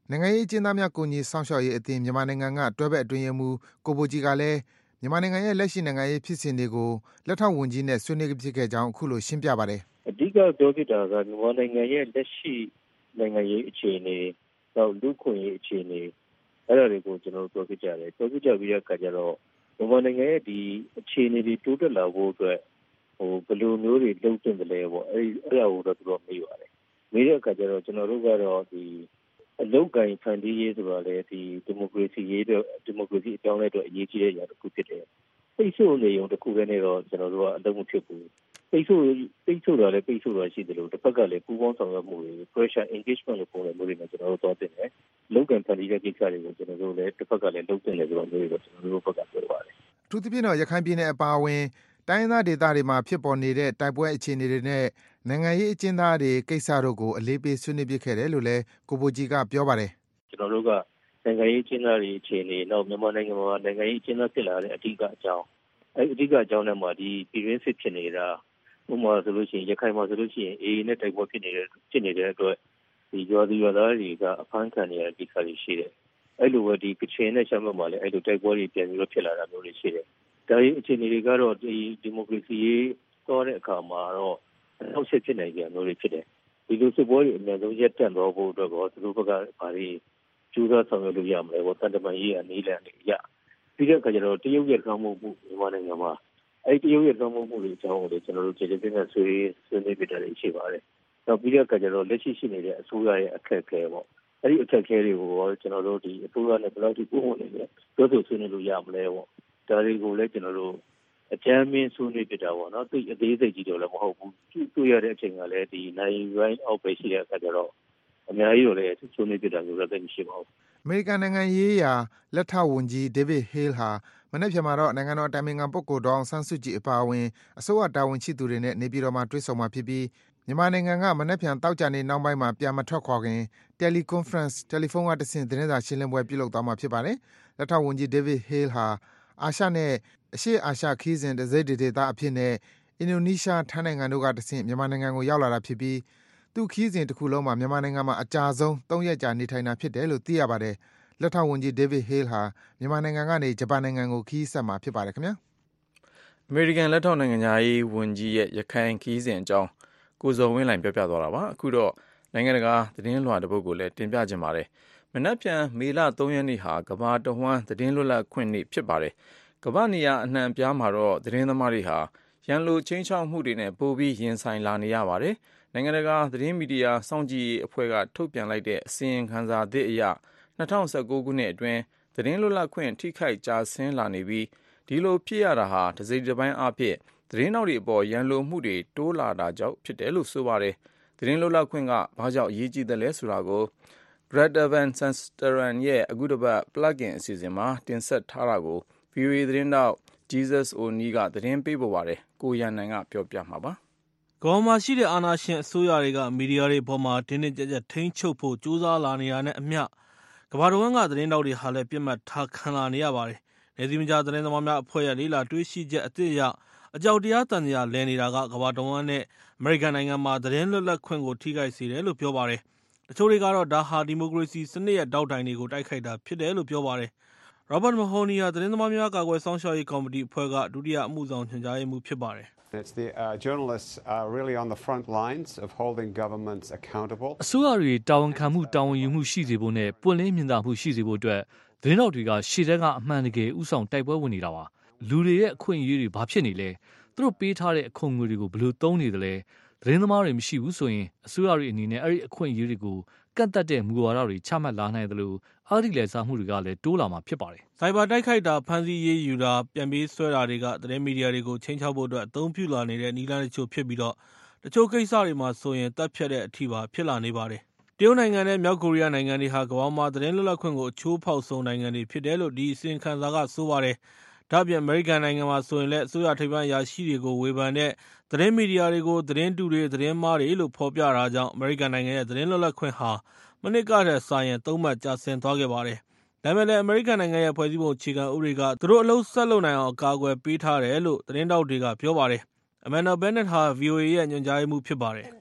နိုင်ငံရေးအကျဉ်းသားများကူညီစောင့်ရှောက်ရေးအသင်းမြန်မာနိုင်ငံကတွဲဘက်အတွင်းရေးမှူးကိုဘိုကြီးကလည်းမြန်မာနိုင်ငံရဲ့လက်ရှိနိုင်ငံရေးဖြစ်စဉ်တွေကိုလက်ထောက်ဝန်ကြီးနဲ့ဆွေးနွေးဖြစ်ခဲ့ကြောင်းအခုလိုရှင်းပြပါတယ်။အဓိကပြောဖြစ်တာကမြန်မာနိုင်ငံရဲ့လက်ရှိနိုင်ငံရေးအခြေအနေနောက်လူခွင့်ရေးအခြေအနေအဲ့ဒါတွေကိုကျွန်တော်တို့ပြောဖြစ်ကြတယ်။ပြောဖြစ်ကြပြီးတဲ့အခါကျတော့မြန်မာနိုင်ငံရဲ့ဒီအခြေအနေတွေတိုးတက်လာဖို့အတွက်ဘယ်လိုမျိုးတွေလုပ်တင်တယ်လဲပေါ့အဲ့ဒါကိုတော့သူတို့မေးပါတယ်။မေးတဲ့အခါကျတော့ကျွန်တော်တို့ကတော့ဒီအလုပ်ကိုင်ဖန်တီးရေးဆိုတာလေဒီဒီမိုကရေစီရေးအတွက်ဒီမိုကရေစီအကြောင်းအတွက်အရေးကြီးတဲ့အရာတစ်ခုဖြစ်တယ်။ပိတ်ဆို့နေုံတစ်ခုပဲနဲ့တော့ကျွန်တော်တို့ကအလုပ်မဖြစ်ဘူး။ပိတ်ဆို့တာလည်းပိတ်ဆို့တာရှိတယ်လို့တစ်ဖက်ကလည်းပူးပေါင်းဆောင်ရွက်မှုတွေ pressure engagement လို့ပုံစံမျိုးတွေနဲ့ကျွန်တော်တို့သွားတင်တယ်။လုပ်ကံဖန်တီးတဲ့ကိစ္စတွေကိုကျွန်တော်တို့လည်းတစ်ဖက်ကလည်းလုပ်တင်တယ်ဆိုတော့မျိုးတွေတော့ကျွန်တော်တို့ဘက်ကပြောပါတယ်။အထူးသဖြင့်တော့ရခိုင်ပြည်နယ်အပါအဝင်တိုင်းရင်းသားဒေသတွေမှာဖြစ်ပေါ်နေတဲ့တိုက်ပွဲအခြေအနေတွေနဲ့နိုင်ငံရေးအကျဉ်းသားတွေကိစ္စတို့ကိုအလေးပေးဆွေးနွေးဖြစ်ခဲ့တယ်လို့လည်းကိုဘိုကြီးကပြောပါတယ်။ကျွန်တော်တို့ကနိုင်ငံရေးအကျဉ်းသားတွေအခြေအနေနောက်မြန်မာနိုင်ငံမှာနိုင်ငံရေးအကျဉ်းသားဖြစ်လာတဲ့အဓိကအကြောင်းအဓိကအကြောင်းနဲ့မှာဒီပြည်ရင်းစစ်ဖြစ်နေတာဥပမာဆိုလို့ရှိရင်ရခိုင်မှာဆိုလို့ရှိရင်အေးနဲ့တိုက်ပွဲဖြစ်နေတဲ့အတွက်ဒီရွာသူရွာသားတွေကအဖမ်းခံနေရတဲ့ကိစ္စတွေရှိတယ်။အဲ့လိုပဲဒီကချင်နဲ့ရှမ်းဘက်မှာလည်းအဲ့လိုတိုက်ပွဲတွေပြန်ပြီးတော့ဖြစ်လာတာမျိုးတွေရှိတယ်။ဒါရေးအခြေအနေတွေကတော့ဒီမိုကရေစီရေးတော်တဲ့အခါမှာတော့နောက်ဆက်ဖြစ်နိုင်ကြမျိုးတွေဖြစ်တယ်။ဒီလိုစစ်ပွဲတွေအများဆုံးရပ်တန့်တော့ဖို့အတွက်တော့သူတို့ဘက်ကဘာတွေကျူးစာဆောင်ရွက်လို့ရမလဲပေါ့တန်တမာရေးအနေနဲ့နေရပြီးတဲ့အခါကျတော့တရုတ်ရဲ့ကောင်းမှုမြန်မာနိုင်ငံမှာအဲ့တရုတ်ရဲ့ကောင်းမှုတွေအကြောင်းကိုလည်းကျွန်တော်တို့ကျေကျေပြည့်ပြည့်ဆွေးနွေးပြတယ်ရှိပါတယ်။နောက်ပြီးတဲ့အခါကျတော့လက်ရှိရှိနေတဲ့အစိုးရရဲ့အခက်အခဲပေါ့အဲ့ဒီအခက်အခဲတွေကိုကျွန်တော်တို့ဒီအစိုးရနဲ့ဘယ်လောက်ထိပုံဝင်နေလဲပြောဆိုဆွေးနွေးလို့ရမလဲပေါ့ဒါတွေကိုလည်းကျွန်တော်တို့အကြမ်းမင်းဆွေးနွေးပြတာပေါ့နော်သိအသေးစိတ်ကြီးတော့လည်းမဟုတ်ဘူးတွေ့ရတဲ့အချိန်ကလည်းဒီနိုင်ရိုင်းအောက်ပဲရှိတဲ့အခါကျတော့အများကြီးတော့လည်းဆွေးနွေးပြတာမျိုးလည်းသိမရှိပါဘူးအမေရိကန်နိုင်ငံရေးရာလက်ထောက်ဝန်ကြီးဒေးဗစ်ဟေးလ်ဟာမနေ့ပြန်မှာတော့နိုင်ငံတော်အတိုင်ပင်ခံပုဂ္ဂိုလ်ဒေါအောင်ဆန်းစုကြည်အပါအဝင်အစိုးရတာဝန်ရှိသူတွေနဲ့နေပြည်တော်မှာတွေ့ဆုံမှာဖြစ်ပြီးမြန်မာနိုင်ငံကမနေ့ပြန်တောက်ကြနေနောက်ပိုင်းမှာပြန်မထွက်ခွာခင် Teleconference တယ်လီဖုန်းကတဆင့်သတင်းစာရှင်းလင်းပွဲပြုလုပ်သွားမှာဖြစ်ပါတယ်လက်ထောက်ဝန်ကြီးဒေးဗစ်ဟေးလ်ဟာအာရှနဲ့အရှေ့အာရှခီးစဉ်တစိမ့်ဒေသအဖြစ်နဲ့အင်ဒိုနီးရှားထိုင်းနိုင်ငံတို့ကတဆင့်မြန်မာနိုင်ငံကိုရောက်လာတာဖြစ်ပြီးသူ့ခီးစဉ်တစ်ခုလုံးမှာမြန်မာနိုင်ငံမှာအကြာဆုံး3ရက်ကြာနေထိုင်တာဖြစ်တယ်လို့သိရပါတယ်လက်ထောက်ဝန်ကြီးဒေးဗစ်ဟေးလ်ဟာမြန်မာနိုင်ငံကနေဂျပန်နိုင်ငံကိုခီးဆက်မှာဖြစ်ပါတယ်ခင်ဗျာအမေရိကန်လက်ထောက်နိုင်ငံသားရေးဝန်ကြီးရဲ့ရခိုင်ခီးစဉ်အကြောင်းကိုဇော်ဝင်းလိုင်ပြောပြသွားတာပါအခုတော့နိုင်ငံတကာသတင်းလွှာတစ်ပုဒ်ကိုလည်းတင်ပြခြင်းပါတယ်မနက်ဖြန်မေလ3ရက်နေ့ဟာကမ္ဘာတဝန်းသတင်းလွတ်လပ်ခွင့်နေ့ဖြစ်ပါတယ်ကမ္ဘာနေရာအနှံ့ပြားမှာတော့သတင်းသမားတွေဟာရန်လိုချင်းချောက်မှုတွေနဲ့ပိုပြီးရင်ဆိုင်လာနေရပါတယ်နိုင်ငံတကာသတင်းမီဒီယာစောင့်ကြည့်ရေးအဖွဲ့ကထုတ်ပြန်လိုက်တဲ့အစီရင်ခံစာသစ်အရ2019ခုနှစ်အတွင်းသတင်းလွတ်လပ်ခွင့်ထိခိုက်ကျဆင်းလာနေပြီးဒီလိုဖြစ်ရတာဟာတစ်စိတ်တစ်ပိုင်းအဖြစ်သတင်းနောက်တွေအပေါ်ရန်လိုမှုတွေတိုးလာတာကြောင့်ဖြစ်တယ်လို့ဆိုပါတယ်သတင်းလွတ်လပ်ခွင့်ကဘာကြောင့်အရေးကြီးတယ်လဲဆိုတာကို Greta Van Susteren ရဲ့အခုတစ်ပတ် plug-in အစီအစဉ်မှာတင်ဆက်ထားတာကို VOA သတင်းတောက် Jesus O'Neill ကသတင်းပေးပို့ပါတယ်ကိုရန်နိုင်ကပြောပြမှာပါကမ္ဘာမှာရှိတဲ့အာဏာရှင်အစိုးရတွေကမီဒီယာတွေပေါ်မှာတင်းတင်းကြပ်ကြပ်ထိန်းချုပ်ဖို့ကြိုးစားလာနေတာနဲ့အမျှကမ္ဘာတစ်ဝန်းကသတင်းတောက်တွေဟာလည်းပြစ်မှတ်ထားခံလာနေရပါတယ်။နယ်စည်းမခြားသတင်းသမားများအဖွဲ့ရဲ့လေးလာတွေ့ရှိချက်အသစ်အရအကြောက်တရားတန်တရားလဲနေတာကကမ္ဘာတစ်ဝန်းနဲ့အမေရိကန်နိုင်ငံမှာသတင်းလွတ်လပ်ခွင့်ကိုထိခိုက်စေတယ်လို့ပြောပါတယ်။တချို့တွေကတော့ဒါဟာဒီမိုကရေစီစနစ်ရဲ့တောက်တိုင်တွေကိုတိုက်ခိုက်တာဖြစ်တယ်လို့ပြောပါတယ်။ Robert Mahoney ဟာသတင်းသမားများကာကွယ်စောင့်ရှောက်ရေးကော်မတီအဖွဲ့ကဒုတိယအမှုဆောင်ညွှန်ကြားရေးမှူးဖြစ်ပါတယ် It's the journalists are really on the front lines of holding governments accountable. အစိုးရတွေတာဝန်ခံမှုတာဝန်ယူမှုရှိစေဖို့နဲ့ပွင့်လင်းမြင်သာမှုရှိစေဖို့အတွက်သတင်းတော်တွေကရှေ့တန်းကအမှန်တကယ်ဥဆောင်တိုက်ပွဲဝင်နေတာပါလူတွေရဲ့အခွင့်အရေးတွေဘာဖြစ်နေလဲသူတို့ပေးထားတဲ့အခွင့်အရေးတွေကိုဘယ်လိုသုံးနေသလဲသတင်းသမားတွေမရှိဘူးဆိုရင်အစိုးရတွေအနေနဲ့အဲ့ဒီအခွင့်အရေးတွေကိုကန့်သက်တဲ့မူဝါဒတွေချမှတ်လာနိုင်တယ်လို့အားဒီလဲစားမှုတွေကလည်းတိုးလာမှာဖြစ်ပါတယ်။စိုက်ဘာတိုက်ခိုက်တာဖမ်းဆီးရေးယူတာပြန်ပေးဆွဲတာတွေကသတင်းမီဒီယာတွေကိုချိန်ချောက်ဖို့အတွက်အသုံးပြုလာနေတဲ့နည်းလမ်းတချို့ဖြစ်ပြီးတော့တချို့ကိစ္စတွေမှာဆိုရင်တပ်ဖြတ်တဲ့အထိပါဖြစ်လာနေပါတယ်။တရုတ်နိုင်ငံနဲ့မြောက်ကိုရီးယားနိုင်ငံတွေဟာကမ္ဘာမှာသတင်းလွတ်လပ်ခွင့်ကိုအချိုးဖောက်ဆုံးနိုင်ငံတွေဖြစ်တယ်လို့ဒီအစီရင်ခံစာကဆိုပါတယ်။ဒါ့အပြင်အမေရိကန်နိုင်ငံမှာဆိုရင်လည်းအစိုးရထိပ်ပိုင်းအရာရှိတွေကိုဝေဖန်တဲ့သတင်းမီဒီယာတွေကိုသတင်းတူတွေသတင်းမှားတွေလို့ဖော်ပြတာကြောင့်အမေရိကန်နိုင်ငံရဲ့သတင်းလွတ်လပ်ခွင့်ဟာမနစ်ကထက်စာရင်3မှတ်ကျဆင်းသွားခဲ့ပါတယ်။ဒါပေမဲ့လည်းအမေရိကန်နိုင်ငံရဲ့ဖွဲ့စည်းပုံအခြေခံဥပဒေကသူတို့အလုပ်ဆက်လုပ်နိုင်အောင်အကာအကွယ်ပေးထားတယ်လို့သတင်းတောက်တွေကပြောပါတယ်။ Amanda Bennett ဟာ VOA ရဲ့ညွှန်ကြားရေးမှူးဖြစ်ပါတယ်။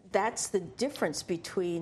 that's the difference between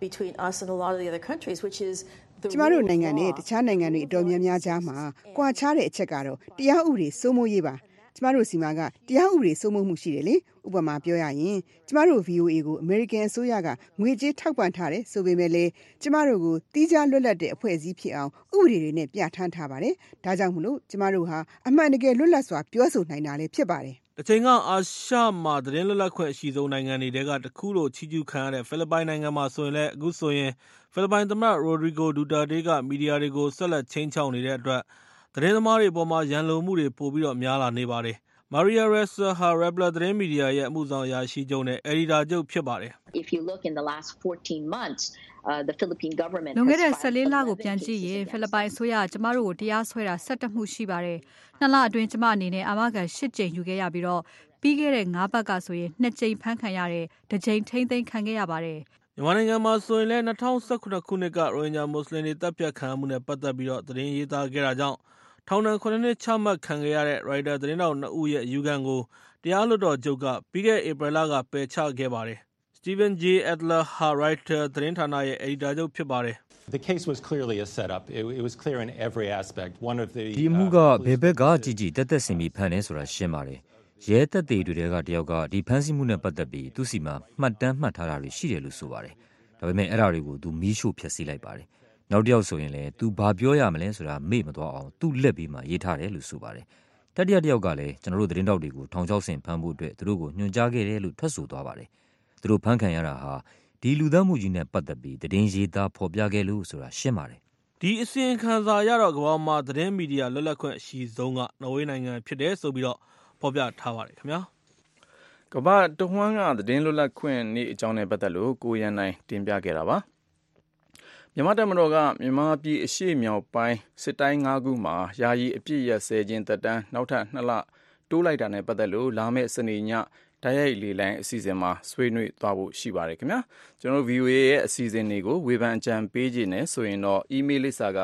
us and a lot of the other countries, which is ကျမတို့နိုင်ငံနဲ့တခြားနိုင်ငံတွေအတော်များများကြားမှာကွာခြားတဲ့အချက်ကတော့တရားဥပဒေစိုးမိုးရေးပါကျမတို့စီမှာကတရားဥပဒေစိုးမိုးမှုရှိတယ်လေဥပမာပြောရရင်ကျမတို့ VOA ကို American အစိုးရကငွေကြေးထောက်ပံ့ထားတယ်ဆိုပေမဲ့လည်းကျမတို့ကိုတီးခြားလွတ်လပ်တဲ့အဖွဲ့အစည်းဖြစ်အောင်ဥပဒေတွေနဲ့ပြဋ္ဌာန်းထားပါတယ်ဒါကြောင့်မလို့ကျမတို့ဟာအမှန်တကယ်လွတ်လပ်စွာပြောဆိုနိုင်တာလည်းဖြစ်ပါတယ်တစ်ချိန်ကအာရှမှာသတင်းလွတ်လပ်ခွင့်အရှိဆုံးနိုင်ငံတွေကတစ်ခုလို့ချီးကျူးခံရတဲ့ဖိလစ်ပိုင်နိုင်ငံမှာဆိုရင်လည်းအခုဆိုရင်ဖိလစ်ပိုင်သမ္မတရိုဒရီဂိုဒူတာတေးကမီဒီယာတွေကိုဆက်လက်ချင်းချောက်နေတဲ့အတွက်သတင်းသမားတွေပေါ်မှာရန်လိုမှုတွေပိုပြီးတော့များလာနေပါတယ်။ Maria Ressa ဟာ Rappler သတင်းမီဒီယာရဲ့အမှုဆောင်အရာရှိချုပ်နဲ့အယ်ဒီတာချုပ်ဖြစ်ပါတယ်။ If you look in the last 14 months the Philippine government လွန်ခဲ့တဲ့14လကိုပြန်ကြည့်ရင်ဖိလစ်ပိုင်အစိုးရကျမတို့ကိုတရားစွဲတာ17မှုရှိပါတယ်။2လအတွင်းကျမအနေနဲ့အာမခံ8ကြိမ်ယူခဲ့ရပြီးတော့ပြီးခဲ့တဲ့9ပတ်ကဆိုရင်2ကြိမ်ဖမ်းခံရတယ်၊1ကြိမ်ထိန်းသိမ်းခံခဲ့ရပါတယ်။မြန်မာနိုင်ငံမှာဆိုရင်လည်း2019ခုနှစ်ကရိုဟင်ဂျာမွတ်စလင်တွေတပ်ဖြတ်ခံရမှုနဲ့ပတ်သက်ပြီးတော့သတင်းရေးသားခဲ့တာကြောင့်ထောင်ဒဏ်9နှစ်ချမှတ်ခံခဲ့ရတဲ့ Reuters သတင်းတောက်2ဦးရဲ့အယူခံကိုတရားလွှတ်တော်ချုပ်ကပြီးခဲ့တဲ့ဧပြီလကပယ်ချခဲ့ပါတယ်။ Stephen J. Adler ဟာ Reuters သတင်းဌာနရဲ့အယ်ဒီတာချုပ်ဖြစ်ပါတယ်။ The case was clearly a setup. It was clear in every aspect. One of the ဒီမှုကဘယ်ဘက်ကကြည်ကြည်တက်တက်ဆင်ပြီးဖမ်းနေဆိုတာရှင်းပါတယ်။ရဲတပ်တွေတွေကတယောက်ကဒီဖမ်းဆီးမှုနဲ့ပတ်သက်ပြီးသူ့စီမှာမှတ်တမ်းမှတ်ထားတာတွေရှိတယ်လို့ဆိုပါတယ်။ဒါပေမဲ့အဲ့ဒါတွေကိုသူမီးရှို့ဖျက်ဆီးလိုက်ပါတယ်။နောက်တစ်ယောက်ဆိုရင်လည်းသူဘာပြောရမလဲဆိုတာမေ့မသွားအောင်သူ့လက်ပြီးမှရေးထားတယ်လို့ဆိုပါတယ်။တတိယတစ်ယောက်ကလည်းကျွန်တော်တို့သတင်းတောက်တွေကိုထောင်ချောက်ဆင်ဖမ်းဖို့အတွက်သူတို့ကိုညွှန်ကြားခဲ့တယ်လို့ထွက်ဆိုသွားပါတယ်။သူတို့ဖမ်းခံရတာဟာဒီလူသတ်မှုကြီးနဲ့ပတ်သက်ပြီးသတင်းရေးသားဖော်ပြခဲ့လို့ဆိုတာရှင်းပါတယ်။ဒီအစီရင်ခံစာရတော့ကမ္ဘာမှာသတင်းမီဒီယာလွတ်လပ်ခွင့်အရှိဆုံးကနော်ဝေးနိုင်ငံဖြစ်တယ်ဆိုပြီးတော့ဖော်ပြထားပါတယ်ခင်ဗျာ။ကမ္ဘာတဝန်းကသတင်းလွတ်လပ်ခွင့်နေ့အကြောင်းနဲ့ပတ်သက်လို့ကိုရန်နိုင်တင်ပြခဲ့တာပါ။မြန်မာတပ်မတော်ကမြန်မာပြည်အရှေ့မြောက်ပိုင်းစစ်တိုင်း9ခုမှာယာယီအပြစ်ရက်စဲခြင်းတပ်တန်းနောက်ထပ်2လတိုးလိုက်တာနဲ့ပတ်သက်လို့လာမယ့်စနေညတိုက်ရိုက်လေလိုင်းအစီအစဉ်မှာဆွေးနွေးသွားဖို့ရှိပါတယ်ခင်ဗျာကျွန်တော် VOA ရဲ့အစီအစဉ်တွေကိုဝေဖန်အကြံပေးခြင်းနဲ့ဆိုရင်တော့ email လိပ်စာက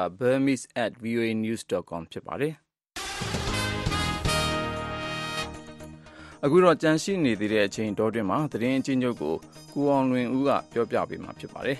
burmese@voanews.com ဖြစ်ပါတယ်အခုတော့ကြန့်ရှိနေသေးတဲ့အချိန်တောတွင်မှာသတင်းအချင်းချုပ်ကိုကိုအောင်လွင်ဦးကပြောပြပေးမှာဖြစ်ပါတယ်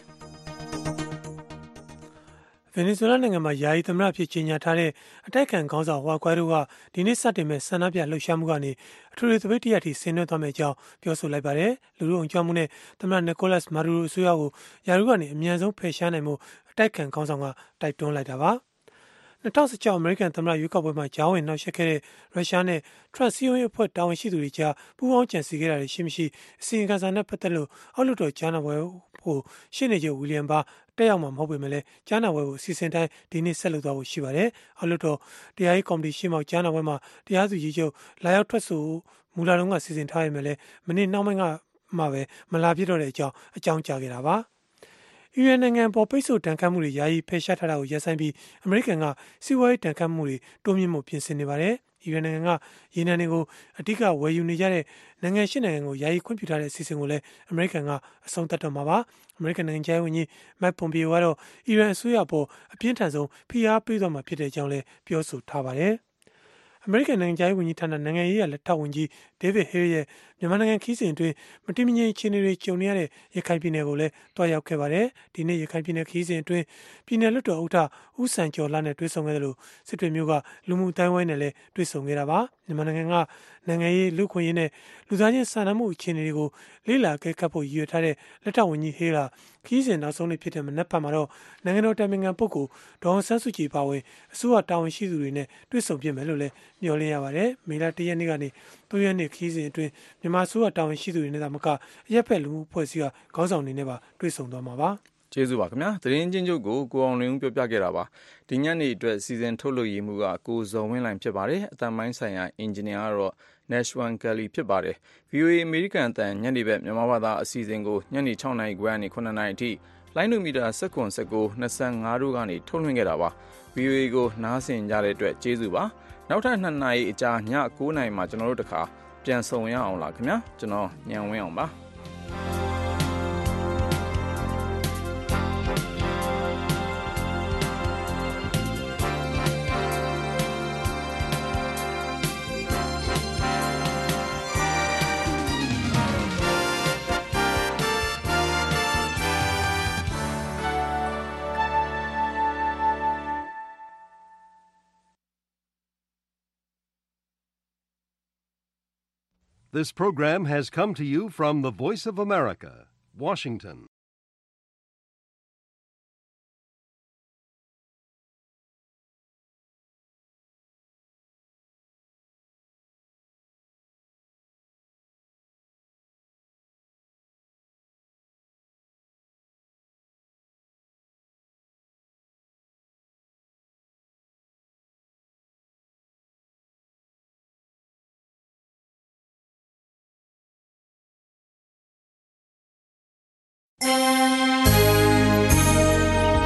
ဗင်နီဇွဲလားနိုင်ငံမှာယာယီသမ္မတဖြစ်ကြေညာထားတဲ့အတိုက်အခံခေါင်းဆောင်ဟွာကွိုင်ဒိုကဒီနေ့စတင်မဲ့ဆန္ဒပြလှုပ်ရှားမှုကနေအထူးသပိတ်တရက်ထိဆင်နွှဲသွားမယ့်အကြောင်းပြောဆိုလိုက်ပါတယ်။လူထုအောင်ကြွမှုနဲ့သမ္မတနီကိုလတ်မာဒူရိုအစိုးရကိုယာရုကနေအမြန်ဆုံးဖယ်ရှားနိုင်မှုအတိုက်အခံခေါင်းဆောင်ကတိုက်တွန်းလိုက်တာပါ။2016အမေရိကန်သမ္မတရွေးကောက်ပွဲမှာဂျာဝင်နှောက်ယှက်ခဲ့တဲ့ရုရှားနဲ့ထရန့်စီယိုရဲ့အဖွဲ့တာဝန်ရှိသူတွေကြားပူးပေါင်းကြံစည်ခဲ့တာတွေရှိမရှိအစီရင်ခံစာနဲ့ပတ်သက်လို့အောက်လွှတ်တော်ကြားနာပွဲကိုရှင်းနေကြဝီလျံဘာတက်ရောက်မှာမဟုတ်ပေမဲ့လည်းကြားနာပွဲကိုအစီအစဉ်တိုင်းဒီနေ့ဆက်လုပ်သွားဖို့ရှိပါတယ်။အောက်လွှတ်တော်တရားရေးကော်မတီရှေ့မှောက်ကြားနာပွဲမှာတရားသူကြီးချုပ်လာရောက်ထွက်ဆိုမူလာတုန်းကစီစဉ်ထားရမယ်လေမနေ့နောက်ပိုင်းကမှပဲမလာပြတော့တဲ့အကြောင်းကြားခဲ့တာပါ။အီရန်နိုင်ငံပေါ်ပိတ်ဆို့တန်ခတ်မှုတွေယာယီဖယ်ရှားထားတာကိုရပ်ဆိုင်းပြီးအမေရိကန်ကစီးပွားရေးတန်ခတ်မှုတွေတိုးမြင့်မှုပြင်ဆင်နေပါတယ်။အီရန်နိုင်ငံကရေနံတွေကိုအဓိကဝယ်ယူနေကြတဲ့နိုင်ငံ၈နိုင်ငံကိုယာယီခွင့်ပြုထားတဲ့အစီအစဉ်ကိုလည်းအမေရိကန်ကအဆုံးသတ်တော့မှာပါ။အမေရိကန်နိုင်ငံခြားရေးဝန်ကြီးမက်ပွန်ပီယိုကတော့အီရန်အစိုးရပေါ်အပြင်းထန်ဆုံးဖိအားပေးသွားမှာဖြစ်တဲ့အကြောင်းလည်းပြောဆိုထားပါတယ်။အမေရိကန်နိုင်ငံခြားရေးဝန်ကြီးဌာနနိုင်ငံရေးရာလက်ထောက်ဝန်ကြီးဒေးဗစ်ဟေးရဲ့မြန်မာနိုင်ငံခီးစဉ်အတွင်းမတည်မငြိမ်အခြေအနေတွေကြုံနေရတဲ့ရခိုင်ပြည်နယ်ကိုလည်းတွားရောက်ခဲ့ပါတယ်။ဒီနေ့ရခိုင်ပြည်နယ်ခီးစဉ်အတွင်းပြည်နယ်လွှတ်တော်ဥက္ကဋ္ဌဦးစံကျော်လှနဲ့တွေ့ဆုံခဲ့တယ်လို့စစ်တွေမျိုးကလူမှုတိုင်းဝိုင်းနဲ့လည်းတွေ့ဆုံခဲ့တာပါ။မြန်မာနိုင်ငံကနိုင်ငံရေးလူခွင့်ရေးနဲ့လူသားချင်းစာနာမှုအခြေအနေတွေကိုလေ့လာကဲခတ်ဖို့ရည်ရွယ်ထားတဲ့လက်ထောက်ဝန်ကြီးဟေးကခီးစဉ်နောက်ဆုံးနေ့ဖြစ်တဲ့မနက်ဖြန်မှာတော့နိုင်ငံတော်တိုင်ပင်ခံပုဂ္ဂိုလ်ဒေါအောင်ဆန်းစုကြည်ပါဝင်အစိုးရတာဝန်ရှိသူတွေနဲ့တွေ့ဆုံဖြစ်မယ်လို့လည်းမျှော်လင့်ရပါတယ်။မေလ1ရက်နေ့ကနေ3ရက်နေ့ခီးစဉ်အတွင်းမြန်မာအစိုးရတာဝန်ရှိသူတွေနဲ့သာမကအရက်ဖက်လူမှုအဖွဲ့အစည်းကခေါင်းဆောင်တွေနဲ့ပါတွေ့ဆုံသွားမှာပါ။ကျေးဇူးပါခင်ဗျာသတင်းချင်းချုပ်ကိုကိုအောင်လင်းဦးပြောပြခဲ့တာပါဒီညနေအတွက်စီစဉ်ထုတ်လွှင့်ရေးမှုကကိုဇော်ဝင်းလိုင်ဖြစ်ပါတယ်အတန်ပိုင်းဆိုင်ရာအင်ဂျင်နီယာကတော့ Nashwan Kelly ဖြစ်ပါတယ် VOA အမေရိကန်အတန်ညနေဘက်မြန်မာဘာသာအစီအစဉ်ကိုညနေ6:00 နာရီခွဲကနေ9:00 နာရီအထိလိုင်းဒိုမီတာ19 25တို့ကနေထုတ်လွှင့်ခဲ့တာပါ VOA ကိုနားဆင်ကြတဲ့အတွက်ကျေးဇူးပါနောက်ထပ်2နာရီအကြာည9:00 နာရီမှာကျွန်တော်တို့တခါပြန်ဆုံရအောင်လားခင်ဗျာကျွန်တော်ညံဝင်းအောင်ပါ This program has come to you from the Voice of America, Washington.